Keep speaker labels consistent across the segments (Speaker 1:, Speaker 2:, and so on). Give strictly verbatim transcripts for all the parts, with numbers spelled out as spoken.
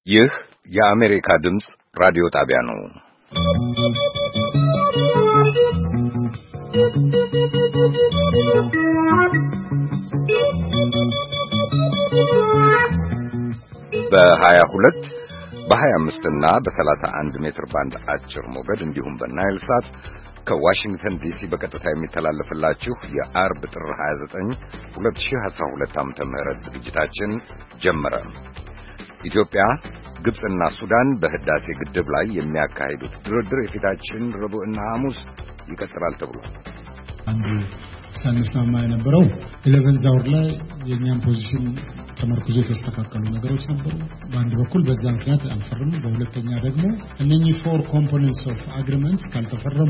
Speaker 1: ይህ የአሜሪካ ድምፅ ራዲዮ ጣቢያ ነው። በሀያ ሁለት በሀያ አምስት እና በሰላሳ አንድ ሜትር ባንድ አጭር ሞገድ እንዲሁም በናይል ሳት ከዋሽንግተን ዲሲ በቀጥታ የሚተላለፍላችሁ የአርብ ጥር ሃያ ዘጠኝ ሁለት ሺህ አስራ ሁለት ዓመተ ምህረት ዝግጅታችን ጀመረ። ኢትዮጵያ፣ ግብጽና ሱዳን በህዳሴ ግድብ ላይ የሚያካሂዱት ድርድር የፊታችን ረቡዕና ሐሙስ ይቀጥላል ተብሏል።
Speaker 2: አንዱ ሳንስማማ የነበረው ኢሌቨን ዛውር ላይ የኛን ፖዚሽን ተመርኩዞ የተስተካከሉ ነገሮች ነበሩ። በአንድ በኩል በዛ ምክንያት አልፈረሙም። በሁለተኛ ደግሞ እነኚህ ፎር ኮምፖነንትስ ኦፍ አግሪመንት ካልተፈረሙ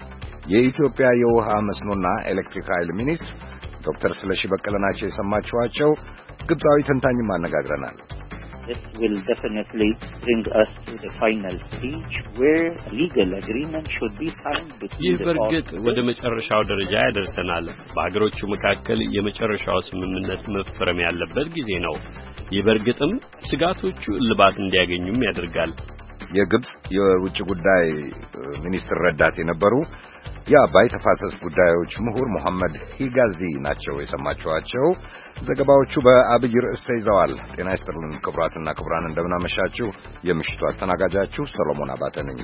Speaker 1: የኢትዮጵያ የውሃ መስኖና ኤሌክትሪክ ኃይል ሚኒስትር ዶክተር ስለሺ በቀለ ናቸው የሰማችኋቸው። ግብጻዊ ተንታኝም አነጋግረናል።
Speaker 3: This will definitely bring us to the final stage where a legal agreement should be signed between the parties.
Speaker 4: ይህ በርግጥ ወደ መጨረሻው ደረጃ ያደርሰናል። በአገሮቹ መካከል የመጨረሻው ስምምነት መፈረም ያለበት ጊዜ ነው። ይህ በርግጥም ስጋቶቹ እልባት እንዲያገኙም ያደርጋል።
Speaker 1: የግብጽ የውጭ ጉዳይ ሚኒስትር ረዳት የነበሩ የአባይ ተፋሰስ ጉዳዮች ምሁር መሐመድ ሂጋዚ ናቸው የሰማችኋቸው። ዘገባዎቹ በአብይ ርዕስ ተይዘዋል። ጤና ይስጥልን ክቡራትና ክቡራን፣ እንደምናመሻችሁ። የምሽቱ አስተናጋጃችሁ ሰሎሞን አባተ ነኝ።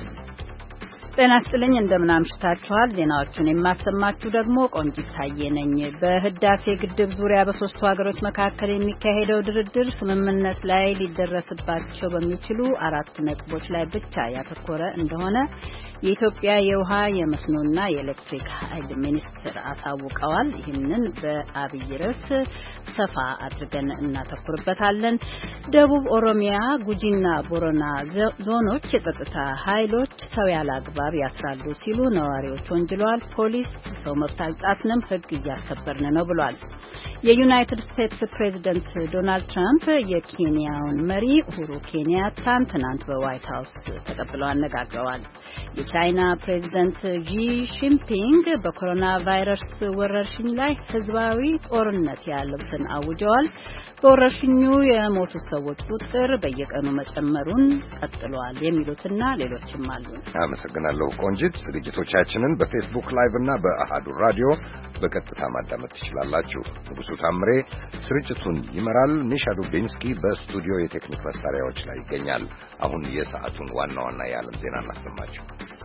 Speaker 5: ጤና ይስጥልኝ፣ እንደምናምሽታችኋል። ዜናዎቹን የማሰማችሁ ደግሞ ቆንጂት ታዬ ነኝ። በህዳሴ ግድብ ዙሪያ በሶስቱ ሀገሮች መካከል የሚካሄደው ድርድር ስምምነት ላይ ሊደረስባቸው በሚችሉ አራት ነጥቦች ላይ ብቻ ያተኮረ እንደሆነ የኢትዮጵያ የውሃ የመስኖና የኤሌክትሪክ ኃይል ሚኒስትር አሳውቀዋል። ይህንን በአብይ ርዕስ ሰፋ አድርገን እናተኩርበታለን። ደቡብ ኦሮሚያ ጉጂና ቦረና ዞኖች የጸጥታ ኃይሎች ሰው ያላግባብ ያስራሉ ሲሉ ነዋሪዎች ወንጅለዋል። ፖሊስ ሰው መብት አልጣስንም፣ ህግ እያስከበርን ነው ብሏል። የዩናይትድ ስቴትስ ፕሬዝዳንት ዶናልድ ትራምፕ የኬንያውን መሪ ኡሁሩ ኬንያታን ትናንት በዋይት ሀውስ ተቀብለው አነጋግረዋል። የቻይና ፕሬዝዳንት ጂ ጂንፒንግ በኮሮና ቫይረስ ወረርሽኝ ላይ ህዝባዊ ጦርነት ያሉትን አውጀዋል። በወረርሽኙ የሞቱ ሰዎች ቁጥር በየቀኑ መጨመሩን ቀጥሏል። የሚሉትና ሌሎችም አሉ።
Speaker 1: አመሰግናለሁ ቆንጂት። ዝግጅቶቻችንን በፌስቡክ ላይቭ እና በአሃዱ ራዲዮ በቀጥታ ማዳመጥ ትችላላችሁ። ንጉሱ ታምሬ ስርጭቱን ይመራል። ኒሻ ዱቢንስኪ በስቱዲዮ የቴክኒክ መሳሪያዎች ላይ ይገኛል። አሁን የሰዓቱን ዋና ዋና የዓለም ዜና እናሰማችሁ።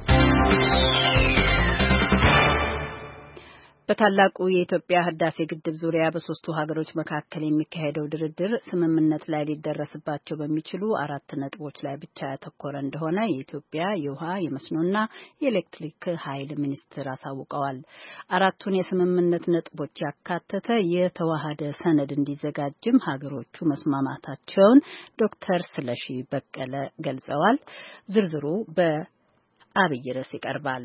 Speaker 5: በታላቁ የኢትዮጵያ ህዳሴ ግድብ ዙሪያ በሶስቱ ሀገሮች መካከል የሚካሄደው ድርድር ስምምነት ላይ ሊደረስባቸው በሚችሉ አራት ነጥቦች ላይ ብቻ ያተኮረ እንደሆነ የኢትዮጵያ የውሃ የመስኖና የኤሌክትሪክ ኃይል ሚኒስትር አሳውቀዋል። አራቱን የስምምነት ነጥቦች ያካተተ የተዋሃደ ሰነድ እንዲዘጋጅም ሀገሮቹ መስማማታቸውን ዶክተር ስለሺ በቀለ ገልጸዋል። ዝርዝሩ በአብይ ርዕስ ይቀርባል።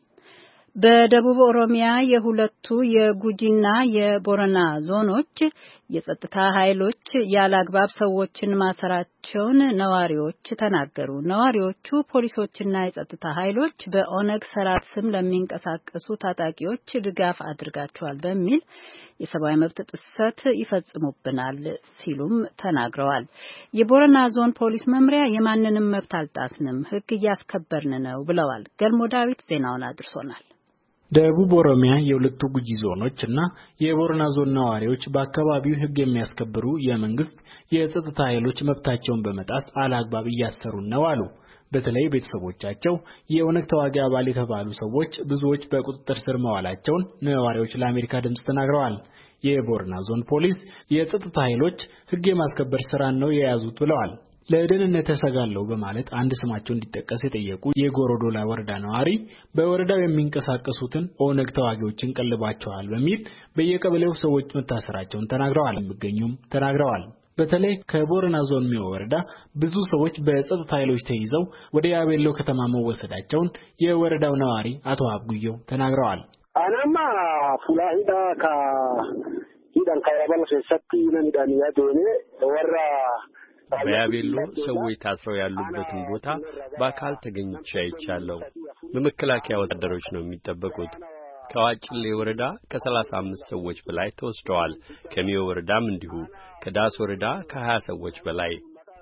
Speaker 5: በደቡብ ኦሮሚያ የሁለቱ የጉጂና የቦረና ዞኖች የጸጥታ ኃይሎች ያለአግባብ ሰዎችን ማሰራቸውን ነዋሪዎች ተናገሩ። ነዋሪዎቹ ፖሊሶችና የጸጥታ ኃይሎች በኦነግ ሰራዊት ስም ለሚንቀሳቀሱ ታጣቂዎች ድጋፍ አድርጋቸዋል በሚል የሰብአዊ መብት ጥሰት ይፈጽሙብናል ሲሉም ተናግረዋል። የቦረና ዞን ፖሊስ መምሪያ የማንንም መብት አልጣስንም፣ ህግ እያስከበርን ነው ብለዋል። ገልሞ ዳዊት ዜናውን አድርሶናል።
Speaker 6: ደቡብ ኦሮሚያ የሁለቱ ጉጂ ዞኖች እና የቦረና ዞን ነዋሪዎች በአካባቢው ህግ የሚያስከብሩ የመንግስት የጸጥታ ኃይሎች መብታቸውን በመጣስ አላግባብ እያሰሩ ነው አሉ። በተለይ ቤተሰቦቻቸው የኦነግ ተዋጊ አባል የተባሉ ሰዎች ብዙዎች በቁጥጥር ስር መዋላቸውን ነዋሪዎች ለአሜሪካ ድምጽ ተናግረዋል። የቦረና ዞን ፖሊስ የጸጥታ ኃይሎች ህግ የማስከበር ስራን ነው የያዙት ብለዋል። ለደህንነት ተሰጋለው በማለት አንድ ስማቸው እንዲጠቀስ የጠየቁ የጎሮዶላ ወረዳ ነዋሪ በወረዳው የሚንቀሳቀሱትን ኦነግ ተዋጊዎችን ቀልባቸዋል በሚል በየቀበሌው ሰዎች መታሰራቸውን ተናግረዋል። የሚገኙም ተናግረዋል። በተለይ ከቦረና ዞን ሚዮ ወረዳ ብዙ ሰዎች በጸጥታ ኃይሎች ተይዘው ወደ ያቤሎ ከተማ መወሰዳቸውን የወረዳው ነዋሪ አቶ አብጉዮ ተናግረዋል።
Speaker 7: አናማ ፉላሂዳ ካ ሂዳን ካያባለ ሰሰቲ ነንዳን ያዶኔ ወራ
Speaker 4: በያቤሎ ሰዎች ታስረው ያሉበትን ቦታ በአካል ተገኝቼ አይቻለሁ። በመከላከያ ወታደሮች ነው የሚጠበቁት። ከዋጭሌ ወረዳ ከሰላሳ አምስት ሰዎች በላይ ተወስደዋል። ከሚዮ ወረዳም እንዲሁ፣ ከዳስ ወረዳ ከሀያ ሰዎች በላይ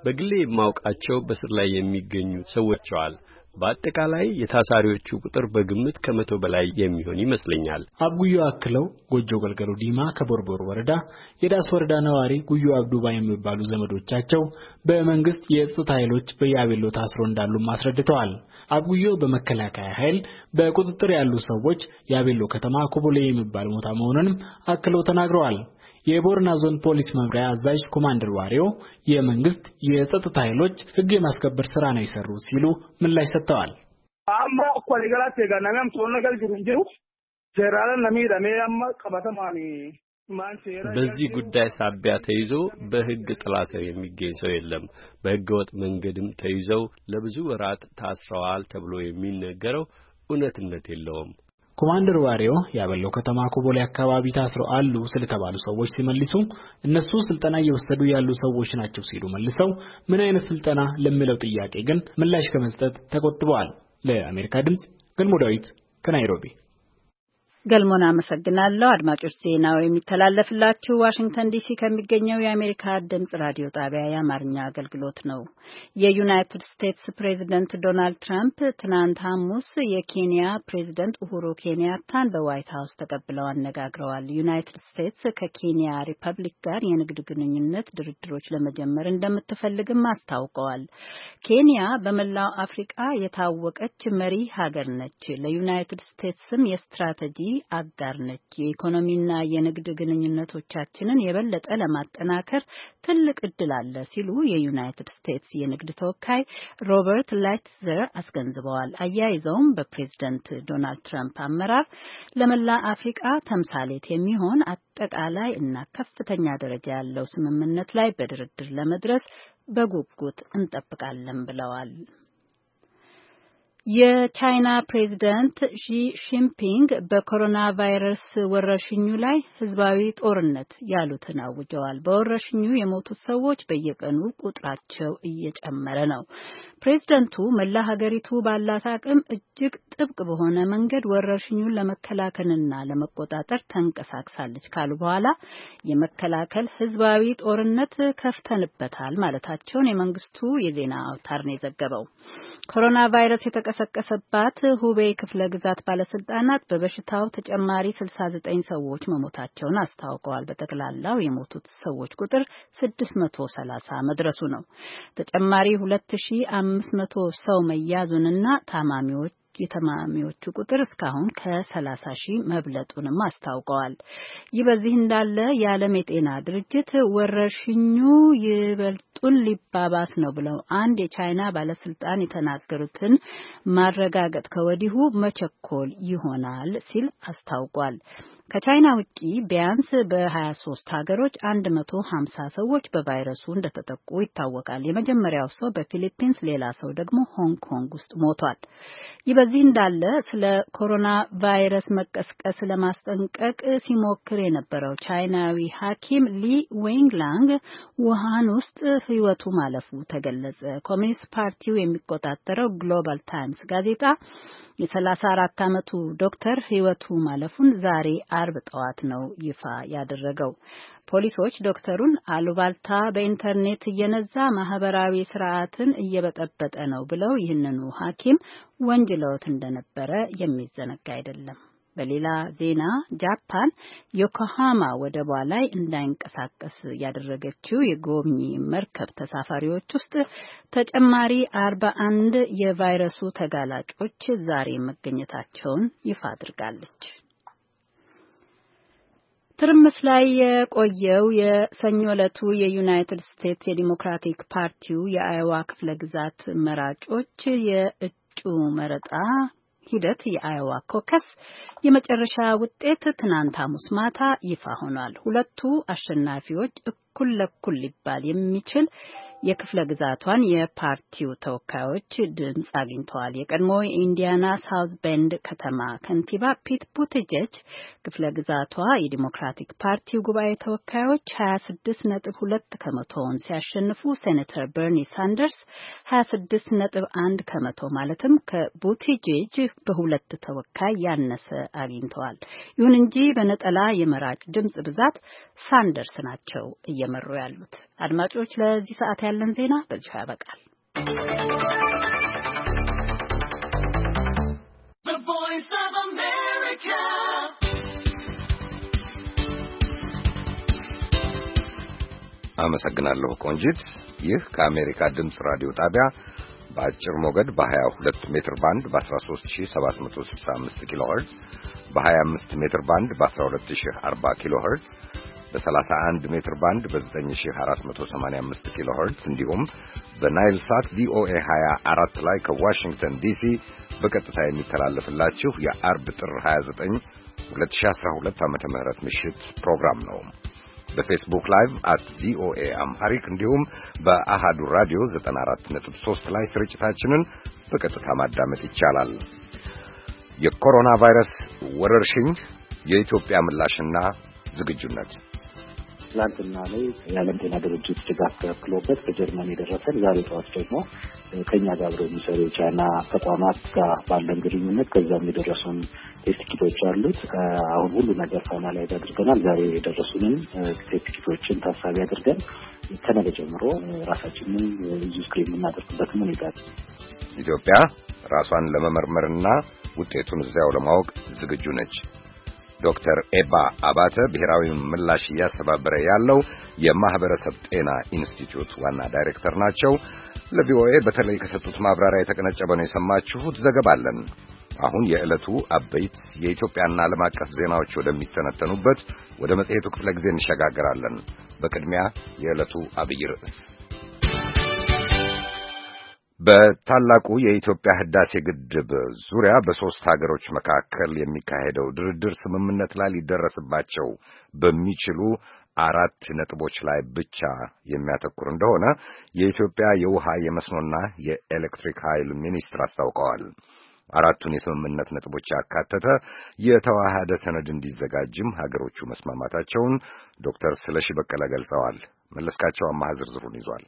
Speaker 4: በግሌ የማውቃቸው በስር ላይ የሚገኙ ሰዎች አሉ። በአጠቃላይ የታሳሪዎቹ ቁጥር በግምት ከመቶ በላይ የሚሆን ይመስለኛል።
Speaker 6: አብጉዮ አክለው ጎጆ ገልገሎ ዲማ ከቦርቦር ወረዳ የዳስ ወረዳ ነዋሪ ጉዮ አብዱባ የሚባሉ ዘመዶቻቸው በመንግስት የጸጥታ ኃይሎች በያቤሎ ታስሮ እንዳሉ አስረድተዋል። አብጉዮ በመከላከያ ኃይል በቁጥጥር ያሉ ሰዎች ያቤሎ ከተማ ኮቦሌ የሚባል ቦታ መሆኑንም አክለው ተናግረዋል። የቦረና ዞን ፖሊስ መምሪያ አዛዥ ኮማንደር ዋሪዮ የመንግስት የጸጥታ ኃይሎች ህግ የማስከበር ስራ ነው የሰሩት ሲሉ ምላሽ ሰጥተዋል።
Speaker 8: አማ ኮሌጋላት የጋናም ሶነገል ጅሩንጀሩ ጀራላ ነሚዳሜ አማ ቀባተማኒ
Speaker 4: በዚህ ጉዳይ ሳቢያ ተይዞ በህግ ጥላ ስር የሚገኝ ሰው የለም። በህገ ወጥ መንገድም ተይዘው ለብዙ ወራት ታስረዋል ተብሎ የሚነገረው እውነትነት የለውም።
Speaker 6: ኮማንደር ዋሪዮ ያበለው ከተማ ኮቦሌ አካባቢ ታስረው አሉ ስለተባሉ ሰዎች ሲመልሱ እነሱ ስልጠና እየወሰዱ ያሉ ሰዎች ናቸው ሲሉ መልሰው ምን አይነት ስልጠና ለሚለው ጥያቄ ግን ምላሽ ከመስጠት ተቆጥበዋል። ለአሜሪካ ድምጽ ገልሞ ዳዊት ከናይሮቢ።
Speaker 5: ገልሞን አመሰግናለሁ። አድማጮች ዜናው የሚተላለፍላችሁ ዋሽንግተን ዲሲ ከሚገኘው የአሜሪካ ድምጽ ራዲዮ ጣቢያ የአማርኛ አገልግሎት ነው። የዩናይትድ ስቴትስ ፕሬዝዳንት ዶናልድ ትራምፕ ትናንት ሐሙስ የኬንያ ፕሬዝዳንት ኡሁሩ ኬንያታን በዋይት ሀውስ ተቀብለው አነጋግረዋል። ዩናይትድ ስቴትስ ከኬንያ ሪፐብሊክ ጋር የንግድ ግንኙነት ድርድሮች ለመጀመር እንደምትፈልግም አስታውቀዋል። ኬንያ በመላው አፍሪካ የታወቀች መሪ ሀገር ነች። ለዩናይትድ ስቴትስም የስትራቴጂ አጋር ነች። የኢኮኖሚና የንግድ ግንኙነቶቻችንን የበለጠ ለማጠናከር ትልቅ እድል አለ ሲሉ የዩናይትድ ስቴትስ የንግድ ተወካይ ሮበርት ላይትዘር አስገንዝበዋል። አያይዘውም በፕሬዝዳንት ዶናልድ ትራምፕ አመራር ለመላ አፍሪካ ተምሳሌት የሚሆን አጠቃላይ እና ከፍተኛ ደረጃ ያለው ስምምነት ላይ በድርድር ለመድረስ በጉጉት እንጠብቃለን ብለዋል። የቻይና ፕሬዝዳንት ሺ ጂንፒንግ በኮሮና ቫይረስ ወረርሽኙ ላይ ህዝባዊ ጦርነት ያሉትን አውጀዋል። በወረርሽኙ የሞቱት ሰዎች በየቀኑ ቁጥራቸው እየጨመረ ነው። ፕሬዝዳንቱ መላ ሀገሪቱ ባላት አቅም እጅግ ጥብቅ በሆነ መንገድ ወረርሽኙን ለመከላከልና ለመቆጣጠር ተንቀሳቅሳለች ካሉ በኋላ የመከላከል ህዝባዊ ጦርነት ከፍተንበታል ማለታቸውን የመንግስቱ የዜና አውታር ነው የዘገበው። ኮሮና ቫይረስ የተቀሰቀሰባት ሁቤይ ክፍለ ግዛት ባለስልጣናት በበሽታው ተጨማሪ ስልሳ ዘጠኝ ሰዎች መሞታቸውን አስታውቀዋል። በጠቅላላው የሞቱት ሰዎች ቁጥር ስድስት መቶ ሰላሳ መድረሱ ነው። ተጨማሪ ሁለት ሺህ አምስት መቶ ሰው መያዙንና ታማሚዎች የተማሚዎቹ ቁጥር እስካሁን ከሰላሳ ሺህ መብለጡንም አስታውቀዋል። ይህ በዚህ እንዳለ የዓለም የጤና ድርጅት ወረርሽኙ ይበልጡን ሊባባስ ነው ብለው አንድ የቻይና ባለስልጣን የተናገሩትን ማረጋገጥ ከወዲሁ መቸኮል ይሆናል ሲል አስታውቋል። ከቻይና ውጪ ቢያንስ በሀያ ሶስት ሀገሮች አንድ መቶ ሀምሳ ሰዎች በቫይረሱ እንደተጠቁ ይታወቃል። የመጀመሪያው ሰው በፊሊፒንስ፣ ሌላ ሰው ደግሞ ሆንግ ኮንግ ውስጥ ሞቷል። ይህ በዚህ እንዳለ ስለ ኮሮና ቫይረስ መቀስቀስ ለማስጠንቀቅ ሲሞክር የነበረው ቻይናዊ ሐኪም ሊ ዌንግላንግ ውሃን ውስጥ ህይወቱ ማለፉ ተገለጸ። ኮሚኒስት ፓርቲው የሚቆጣጠረው ግሎባል ታይምስ ጋዜጣ የሰላሳ አራት ዓመቱ ዶክተር ህይወቱ ማለፉን ዛሬ አርብ ጠዋት ነው ይፋ ያደረገው። ፖሊሶች ዶክተሩን አሉባልታ በኢንተርኔት እየነዛ ማህበራዊ ስርዓትን እየበጠበጠ ነው ብለው ይህንኑ ሐኪም ወንጅለውት እንደነበረ የሚዘነጋ አይደለም። በሌላ ዜና ጃፓን ዮኮሃማ ወደቧ ላይ እንዳይንቀሳቀስ ያደረገችው የጎብኚ መርከብ ተሳፋሪዎች ውስጥ ተጨማሪ አርባ አንድ የቫይረሱ ተጋላጮች ዛሬ መገኘታቸውን ይፋ አድርጋለች። ትርምስ ላይ የቆየው የሰኞ ዕለቱ የዩናይትድ ስቴትስ የዲሞክራቲክ ፓርቲው የአይዋ ክፍለ ግዛት መራጮች የእጩ መረጣ ሂደት የአይዋ ኮከስ የመጨረሻ ውጤት ትናንት ሐሙስ ማታ ይፋ ሆኗል። ሁለቱ አሸናፊዎች እኩል ለኩል ሊባል የሚችል የክፍለ ግዛቷን የፓርቲው ተወካዮች ድምጽ አግኝተዋል። የቀድሞ የኢንዲያና ሳውዝ ቤንድ ከተማ ከንቲባ ፒት ቡቲጀጅ ክፍለ ግዛቷ የዲሞክራቲክ ፓርቲው ጉባኤ ተወካዮች ሀያ ስድስት ነጥብ ሁለት ከመቶውን ሲያሸንፉ ሴኔተር በርኒ ሳንደርስ ሀያ ስድስት ነጥብ አንድ ከመቶ ማለትም ከቡቲጀጅ በሁለት ተወካይ ያነሰ አግኝተዋል። ይሁን እንጂ በነጠላ የመራጭ ድምጽ ብዛት ሳንደርስ ናቸው እየመሩ ያሉት። አድማጮች ለዚህ ሰዓት ያለን ዜና በዚሁ ያበቃል።
Speaker 1: አመሰግናለሁ ቆንጂት። ይህ ከአሜሪካ ድምጽ ራዲዮ ጣቢያ በአጭር ሞገድ በ22 ሜትር ባንድ በ13765 ኪሎ ሄርትዝ በ25 ሜትር ባንድ በ12040 ኪሎ ሄርትዝ በ31 ሜትር ባንድ በ9485 ኪሎ ሄርትዝ እንዲሁም በናይል ሳት ቪኦኤ ሃያ አራት ላይ ከዋሽንግተን ዲሲ በቀጥታ የሚተላለፍላችሁ የአርብ ጥር ሃያ ዘጠኝ ሁለት ሺህ አስራ ሁለት ዓመተ ምህረት ምሽት ፕሮግራም ነው። በፌስቡክ ላይቭ አት ቪኦኤ አምሃሪክ እንዲሁም በአሃዱ ራዲዮ ዘጠና አራት ነጥብ ሶስት ላይ ስርጭታችንን በቀጥታ ማዳመጥ ይቻላል። የኮሮና ቫይረስ ወረርሽኝ የኢትዮጵያ ምላሽና ዝግጁነት
Speaker 9: ትላንትና ላይ የዓለም ጤና ድርጅት ድጋፍ ተከፍሎበት በጀርመን የደረሰን ዛሬ ጠዋት ደግሞ ከኛ ጋር አብረው የሚሰሩ የቻይና ተቋማት ጋር ባለን ግንኙነት ከዛም የደረሱን ቴስት ኪቶች አሉት። አሁን ሁሉ ነገር ፋይናላይዝ አድርገናል። ዛሬ የደረሱንን ቴስት ኪቶችን ታሳቢ አድርገን ከነገ ጀምሮ ራሳችንን እዚሁ ስክሪን የምናደርግበትን ሁኔታ
Speaker 1: ኢትዮጵያ ራሷን ለመመርመርና ውጤቱን እዚያው ለማወቅ ዝግጁ ነች። ዶክተር ኤባ አባተ ብሔራዊ ምላሽ እያስተባበረ ያለው የማህበረሰብ ጤና ኢንስቲትዩት ዋና ዳይሬክተር ናቸው። ለቪኦኤ በተለይ ከሰጡት ማብራሪያ የተቀነጨበ ነው የሰማችሁት። ዘገባ አለን። አሁን የዕለቱ አበይት የኢትዮጵያና ዓለም አቀፍ ዜናዎች ወደሚተነተኑበት ወደ መጽሔቱ ክፍለ ጊዜ እንሸጋገራለን። በቅድሚያ የዕለቱ አብይ ርዕስ በታላቁ የኢትዮጵያ ህዳሴ ግድብ ዙሪያ በሶስት ሀገሮች መካከል የሚካሄደው ድርድር ስምምነት ላይ ሊደረስባቸው በሚችሉ አራት ነጥቦች ላይ ብቻ የሚያተኩር እንደሆነ የኢትዮጵያ የውሃ የመስኖና የኤሌክትሪክ ኃይል ሚኒስትር አስታውቀዋል። አራቱን የስምምነት ነጥቦች ያካተተ የተዋሃደ ሰነድ እንዲዘጋጅም ሀገሮቹ መስማማታቸውን ዶክተር ስለሺ በቀለ ገልጸዋል። መለስካቸው አማሃ ዝርዝሩን ይዟል።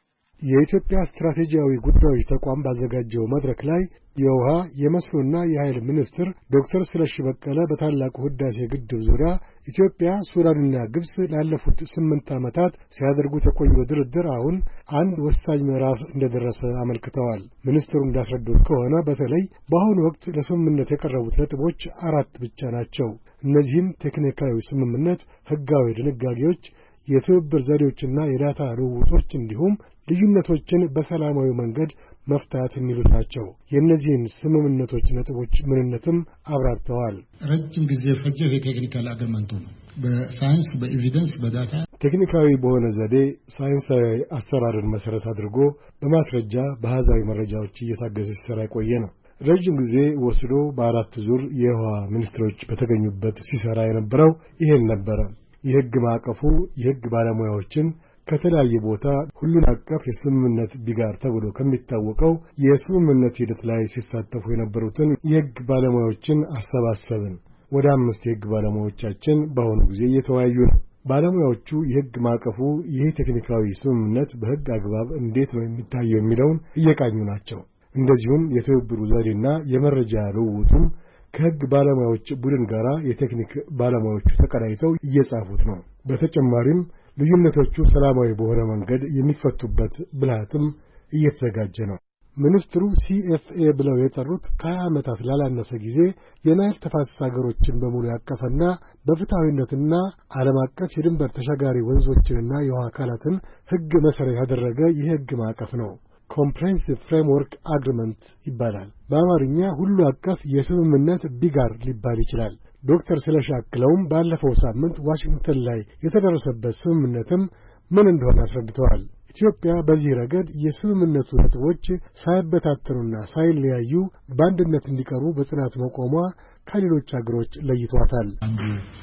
Speaker 10: የኢትዮጵያ ስትራቴጂያዊ ጉዳዮች ተቋም ባዘጋጀው መድረክ ላይ የውሃ የመስኖና የኃይል ሚኒስትር ዶክተር ስለሺ በቀለ በታላቁ ህዳሴ ግድብ ዙሪያ ኢትዮጵያ፣ ሱዳንና ግብጽ ላለፉት ስምንት ዓመታት ሲያደርጉት የቆየው ድርድር አሁን አንድ ወሳኝ ምዕራፍ እንደደረሰ አመልክተዋል። ሚኒስትሩ እንዳስረዱት ከሆነ በተለይ በአሁኑ ወቅት ለስምምነት የቀረቡት ነጥቦች አራት ብቻ ናቸው። እነዚህም ቴክኒካዊ ስምምነት፣ ህጋዊ ድንጋጌዎች፣ የትብብር ዘዴዎችና የዳታ ልውውጦች እንዲሁም ልዩነቶችን በሰላማዊ መንገድ መፍታት የሚሉት ናቸው። የእነዚህን ስምምነቶች ነጥቦች ምንነትም አብራርተዋል።
Speaker 2: ረጅም ጊዜ ፈጀ የቴክኒካል አግሪመንቱ ነው። በሳይንስ በኤቪደንስ በዳታ
Speaker 10: ቴክኒካዊ በሆነ ዘዴ ሳይንሳዊ አሰራርን መሰረት አድርጎ በማስረጃ በአሃዛዊ መረጃዎች እየታገዘ ሲሰራ የቆየ ነው። ረጅም ጊዜ ወስዶ በአራት ዙር የውሃ ሚኒስትሮች በተገኙበት ሲሰራ የነበረው ይሄን ነበረ። የህግ ማዕቀፉ የህግ ባለሙያዎችን ከተለያየ ቦታ ሁሉን አቀፍ የስምምነት ቢጋር ተብሎ ከሚታወቀው የስምምነት ሂደት ላይ ሲሳተፉ የነበሩትን የህግ ባለሙያዎችን አሰባሰብን። ወደ አምስት የህግ ባለሙያዎቻችን በአሁኑ ጊዜ እየተወያዩ ነው። ባለሙያዎቹ የህግ ማዕቀፉ ይህ ቴክኒካዊ ስምምነት በህግ አግባብ እንዴት ነው የሚታየው የሚለውን እየቃኙ ናቸው። እንደዚሁም የትብብሩ ዘዴና የመረጃ ልውውጡም ከህግ ባለሙያዎች ቡድን ጋር የቴክኒክ ባለሙያዎቹ ተቀናይተው እየጻፉት ነው። በተጨማሪም ልዩነቶቹ ሰላማዊ በሆነ መንገድ የሚፈቱበት ብልሃትም እየተዘጋጀ ነው። ሚኒስትሩ ሲኤፍኤ ብለው የጠሩት ከሀያ ዓመታት ላላነሰ ጊዜ የናይል ተፋሰስ ሀገሮችን በሙሉ ያቀፈና በፍትሐዊነትና ዓለም አቀፍ የድንበር ተሻጋሪ ወንዞችንና የውሃ አካላትን ህግ መሠረት ያደረገ የህግ ማዕቀፍ ነው። ኮምፕሬሄንሲቭ ፍሬምወርክ አግሪመንት ይባላል። በአማርኛ ሁሉ አቀፍ የስምምነት ቢጋር ሊባል ይችላል። ዶክተር ስለሺ አክለውም ባለፈው ሳምንት ዋሽንግተን ላይ የተደረሰበት ስምምነትም ምን እንደሆነ አስረድተዋል። ኢትዮጵያ በዚህ ረገድ የስምምነቱ ነጥቦች ሳይበታተኑና ሳይለያዩ በአንድነት እንዲቀሩ በጽናት መቆሟ ከሌሎች አገሮች ለይቷታል።
Speaker 2: አንዱ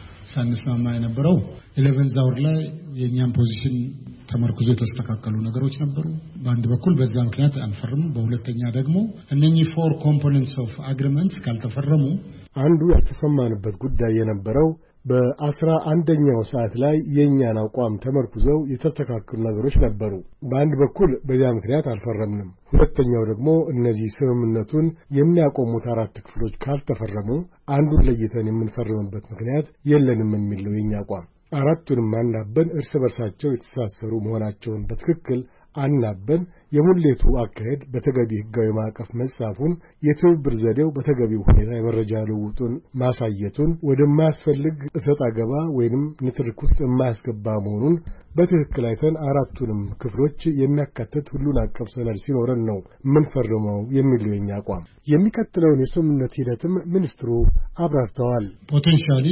Speaker 2: ሳንስማማ የነበረው ኢሌቨን ዛውር ላይ የኛን ፖዚሽን ተመርኩዞ የተስተካከሉ ነገሮች ነበሩ። በአንድ በኩል በዛ ምክንያት አንፈርም፣ በሁለተኛ ደግሞ እነኚህ ፎር ኮምፖነንትስ ኦፍ አግሪመንትስ ካልተፈረሙ
Speaker 10: አንዱ ያልተሰማንበት ጉዳይ የነበረው በአስራ አንደኛው ሰዓት ላይ የኛን አቋም ተመርኩዘው የተስተካከሉ ነገሮች ነበሩ። በአንድ በኩል በዛ ምክንያት አልፈረምንም። ሁለተኛው ደግሞ እነዚህ ስምምነቱን የሚያቆሙት አራት ክፍሎች ካልተፈረሙ አንዱን ለይተን የምንፈርምበት ምክንያት የለንም የሚል ነው የኛ አቋም። አራቱንም ማናበን እርስ በርሳቸው የተሳሰሩ መሆናቸውን በትክክል አናበን የሙሌቱ አካሄድ በተገቢ ሕጋዊ ማዕቀፍ መጻፉን የትብብር ዘዴው በተገቢው ሁኔታ የመረጃ ልውውጡን ማሳየቱን ወደማያስፈልግ እሰጥ አገባ ወይንም ንትርክ ውስጥ የማያስገባ መሆኑን በትክክል አይተን አራቱንም ክፍሎች የሚያካትት ሁሉን አቀፍ ሰነድ ሲኖረን ነው የምንፈርመው የሚል የኛ አቋም። የሚቀጥለውን የስምምነት ሂደትም ሚኒስትሩ አብራርተዋል።
Speaker 2: ፖቴንሻሊ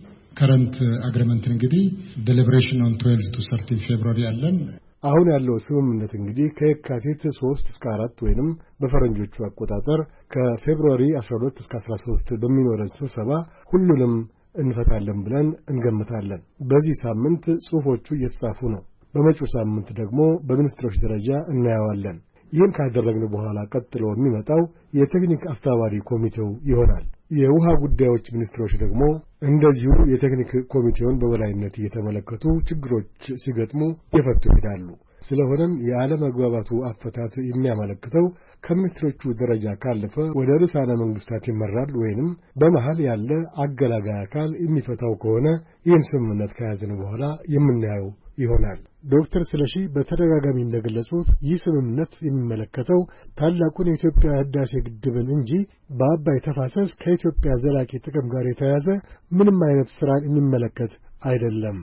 Speaker 2: ከረንት አግሪመንት እንግዲህ ዴሊብሬሽን ኦን ትዌልቭ ቱ ሰርቲን ፌብሩዋሪ አለን።
Speaker 10: አሁን ያለው ስምምነት እንግዲህ ከየካቲት ሶስት እስከ አራት ወይንም በፈረንጆቹ አቆጣጠር ከፌብሩዋሪ አስራ ሁለት እስከ አስራ ሶስት በሚኖረን ስብሰባ ሁሉንም እንፈታለን ብለን እንገምታለን። በዚህ ሳምንት ጽሑፎቹ እየተጻፉ ነው። በመጪው ሳምንት ደግሞ በሚኒስትሮች ደረጃ እናየዋለን። ይህን ካደረግን በኋላ ቀጥሎ የሚመጣው የቴክኒክ አስተባባሪ ኮሚቴው ይሆናል። የውሃ ጉዳዮች ሚኒስትሮች ደግሞ እንደዚሁ የቴክኒክ ኮሚቴውን በበላይነት እየተመለከቱ ችግሮች ሲገጥሙ ይፈቱ ይሄዳሉ። ስለሆነም የአለመግባባቱ አፈታት የሚያመለክተው ከሚኒስትሮቹ ደረጃ ካለፈ ወደ ርዕሳነ መንግስታት ይመራል ወይንም በመሃል ያለ አገላጋይ አካል የሚፈታው ከሆነ ይህን ስምምነት ከያዝን በኋላ የምናየው ይሆናል። ዶክተር ስለሺ በተደጋጋሚ እንደገለጹት ይህ ስምምነት የሚመለከተው ታላቁን የኢትዮጵያ ህዳሴ ግድብን እንጂ በአባይ ተፋሰስ ከኢትዮጵያ ዘላቂ ጥቅም ጋር የተያያዘ ምንም አይነት ስራን የሚመለከት አይደለም።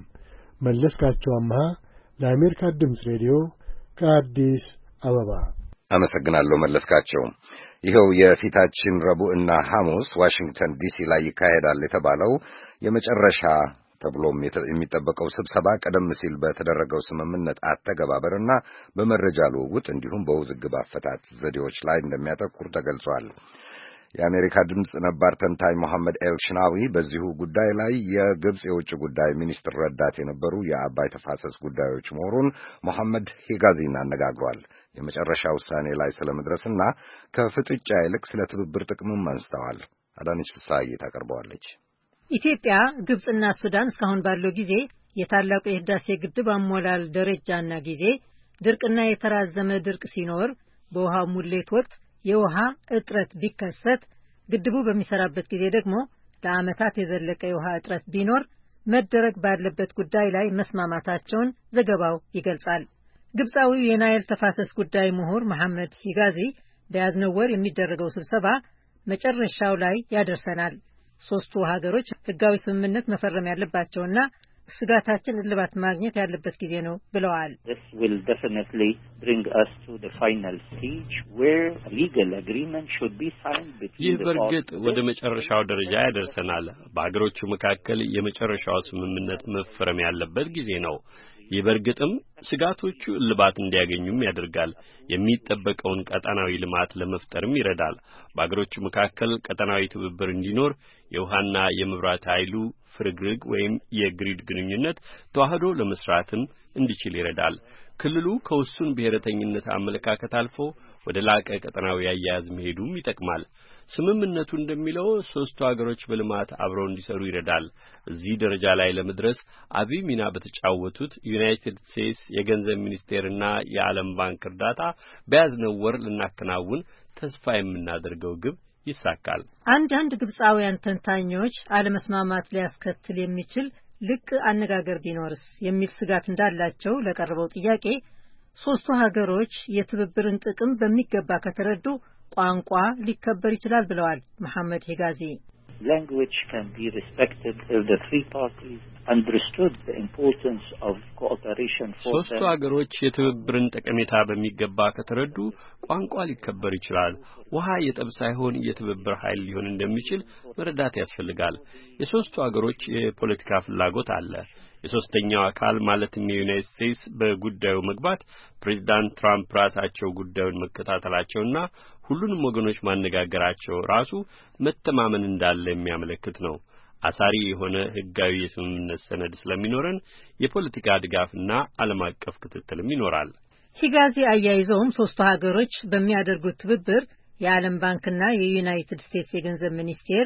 Speaker 10: መለስካቸው አማሃ ለአሜሪካ ድምፅ ሬዲዮ ከአዲስ አበባ
Speaker 1: አመሰግናለሁ። መለስካቸው። ይኸው የፊታችን ረቡዕና ሐሙስ ዋሽንግተን ዲሲ ላይ ይካሄዳል የተባለው የመጨረሻ ተብሎም የሚጠበቀው ስብሰባ ቀደም ሲል በተደረገው ስምምነት አተገባበርና በመረጃ ልውውጥ እንዲሁም በውዝግብ አፈታት ዘዴዎች ላይ እንደሚያተኩር ተገልጿል። የአሜሪካ ድምፅ ነባር ተንታኝ መሐመድ ኤልሽናዊ በዚሁ ጉዳይ ላይ የግብጽ የውጭ ጉዳይ ሚኒስትር ረዳት የነበሩ የአባይ ተፋሰስ ጉዳዮች ምሁሩን መሐመድ ሂጋዚን አነጋግሯል። የመጨረሻ ውሳኔ ላይ ስለመድረስና ከፍጥጫ ይልቅ ስለ ትብብር ጥቅምም አንስተዋል። አዳነች ፍስሐዬ ታቀርበዋለች።
Speaker 11: ኢትዮጵያ፣ ግብጽና ሱዳን እስካሁን ባለው ጊዜ የታላቁ የህዳሴ ግድብ አሞላል ደረጃና ጊዜ፣ ድርቅና የተራዘመ ድርቅ ሲኖር፣ በውሃ ሙሌት ወቅት የውሃ እጥረት ቢከሰት፣ ግድቡ በሚሰራበት ጊዜ ደግሞ ለዓመታት የዘለቀ የውሃ እጥረት ቢኖር መደረግ ባለበት ጉዳይ ላይ መስማማታቸውን ዘገባው ይገልጻል። ግብጻዊው የናይል ተፋሰስ ጉዳይ ምሁር መሐመድ ሂጋዚ በያዝነው ወር የሚደረገው ስብሰባ መጨረሻው ላይ ያደርሰናል፣ ሶስቱ ሀገሮች ህጋዊ ስምምነት መፈረም ያለባቸውና ስጋታችን እልባት ማግኘት ያለበት ጊዜ ነው ብለዋል።
Speaker 3: This will definitely bring us to the final stage where a legal agreement should be signed between
Speaker 4: ይህ በርግጥ ወደ መጨረሻው ደረጃ ያደርሰናል። በአገሮቹ መካከል የመጨረሻው ስምምነት መፈረም ያለበት ጊዜ ነው። ይህ በርግጥም ስጋቶቹ እልባት እንዲያገኙም ያደርጋል። የሚጠበቀውን ቀጠናዊ ልማት ለመፍጠርም ይረዳል። በአገሮቹ መካከል ቀጠናዊ ትብብር እንዲኖር የውሃና የመብራት ኃይሉ ፍርግርግ ወይም የግሪድ ግንኙነት ተዋህዶ ለመስራትም እንዲችል ይረዳል። ክልሉ ከውሱን ብሔረተኝነት አመለካከት አልፎ ወደ ላቀ ቀጠናዊ አያያዝ መሄዱም ይጠቅማል። ስምምነቱ እንደሚለው ሶስቱ ሀገሮች በልማት አብረው እንዲሰሩ ይረዳል። እዚህ ደረጃ ላይ ለመድረስ አብይ ሚና በተጫወቱት ዩናይትድ ስቴትስ የገንዘብ ሚኒስቴርና የዓለም ባንክ እርዳታ በያዝነው ወር ልናከናውን ተስፋ የምናደርገው ግብ ይሳካል።
Speaker 11: አንዳንድ ግብጻውያን ተንታኞች አለመስማማት ሊያስከትል የሚችል ልቅ አነጋገር ቢኖርስ የሚል ስጋት እንዳላቸው ለቀረበው ጥያቄ ሶስቱ ሀገሮች የትብብርን ጥቅም በሚገባ ከተረዱ ቋንቋ ሊከበር ይችላል ብለዋል መሐመድ ሂጋዚ።
Speaker 3: Language can be respected if the three parties understood the importance of cooperation for them.
Speaker 4: ሶስቱ ሀገሮች የትብብርን ጠቀሜታ በሚገባ ከተረዱ ቋንቋ ሊከበር ይችላል። ውሃ የጠብ ሳይሆን የትብብር ኃይል ሊሆን እንደሚችል መረዳት ያስፈልጋል። የሶስቱ ሀገሮች የፖለቲካ ፍላጎት አለ። የሶስተኛው አካል ማለትም የዩናይትድ ስቴትስ በጉዳዩ መግባት ፕሬዝዳንት ትራምፕ ራሳቸው ጉዳዩን መከታተላቸውና ሁሉንም ወገኖች ማነጋገራቸው ራሱ መተማመን እንዳለ የሚያመለክት ነው። አሳሪ የሆነ ህጋዊ የስምምነት ሰነድ ስለሚኖረን የፖለቲካ ድጋፍና ዓለም አቀፍ ክትትልም ይኖራል።
Speaker 11: ሂጋዚ አያይዘውም ሶስቱ ሀገሮች በሚያደርጉት ትብብር የዓለም ባንክና የዩናይትድ ስቴትስ የገንዘብ ሚኒስቴር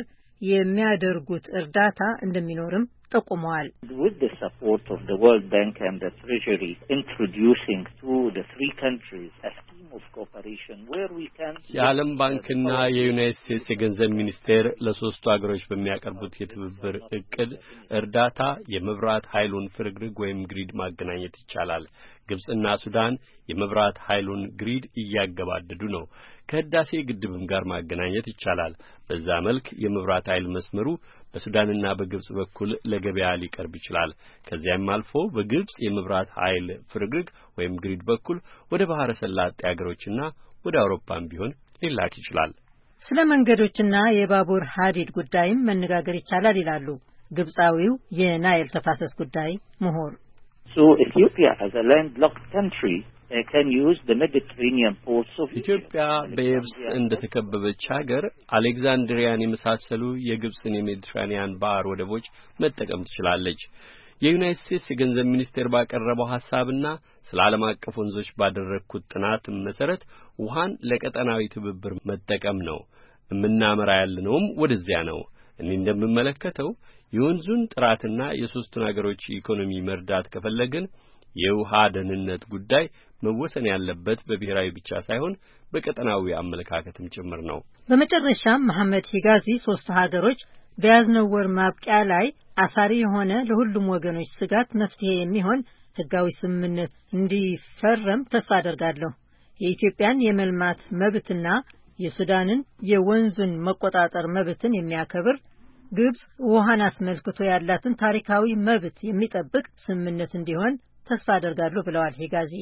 Speaker 11: የሚያደርጉት እርዳታ እንደሚኖርም ጠቁመዋል።
Speaker 3: With the support of the World Bank and the Treasury introducing to the three countries a scheme of cooperation where we can
Speaker 4: የዓለም ባንክና የዩናይትድ ስቴትስ የገንዘብ ሚኒስቴር ለሶስቱ ሀገሮች በሚያቀርቡት የትብብር እቅድ እርዳታ የመብራት ኃይሉን ፍርግርግ ወይም ግሪድ ማገናኘት ይቻላል። ግብጽና ሱዳን የመብራት ኃይሉን ግሪድ እያገባደዱ ነው። ከህዳሴ ግድብም ጋር ማገናኘት ይቻላል። በዛ መልክ የመብራት ኃይል መስመሩ በሱዳንና በግብጽ በኩል ለገበያ ሊቀርብ ይችላል። ከዚያም አልፎ በግብጽ የመብራት ኃይል ፍርግርግ ወይም ግሪድ በኩል ወደ ባህረ ሰላጤ ሀገሮችና ወደ አውሮፓም ቢሆን ሊላክ ይችላል።
Speaker 11: ስለ መንገዶችና የባቡር ሀዲድ ጉዳይም መነጋገር ይቻላል ይላሉ ግብጻዊው የናይል ተፋሰስ ጉዳይ ምሁር።
Speaker 3: So Ethiopia as a landlocked country uh, can use the Mediterranean ports of
Speaker 4: ኢትዮጵያ በየብስ እንደተከበበች ሀገር አሌክዛንድሪያን የመሳሰሉ የግብጽን የሜዲትራኒያን ባህር ወደቦች መጠቀም ትችላለች። የዩናይትድ ስቴትስ የገንዘብ ሚኒስቴር ባቀረበው ሐሳብና ስለ ዓለም አቀፍ ወንዞች ባደረኩት ጥናት መሰረት ውሃን ለቀጠናዊ ትብብር መጠቀም ነው። እምናመራ ያለነውም ወደዚያ ነው። እኔ እንደምመለከተው የወንዙን ጥራትና የሶስቱን ሀገሮች ኢኮኖሚ መርዳት ከፈለግን የውሃ ደህንነት ጉዳይ መወሰን ያለበት በብሔራዊ ብቻ ሳይሆን በቀጠናዊ አመለካከትም ጭምር ነው።
Speaker 11: በመጨረሻም መሐመድ ሂጋዚ ሶስት ሀገሮች በያዝነው ወር ማብቂያ ላይ አሳሪ የሆነ ለሁሉም ወገኖች ስጋት መፍትሄ የሚሆን ህጋዊ ስምምነት እንዲፈረም ተስፋ አደርጋለሁ። የኢትዮጵያን የመልማት መብትና የሱዳንን የወንዙን መቆጣጠር መብትን የሚያከብር ግብጽ ውሃን አስመልክቶ ያላትን ታሪካዊ መብት የሚጠብቅ ስምምነት እንዲሆን ተስፋ አደርጋለሁ ብለዋል ሂጋዚ።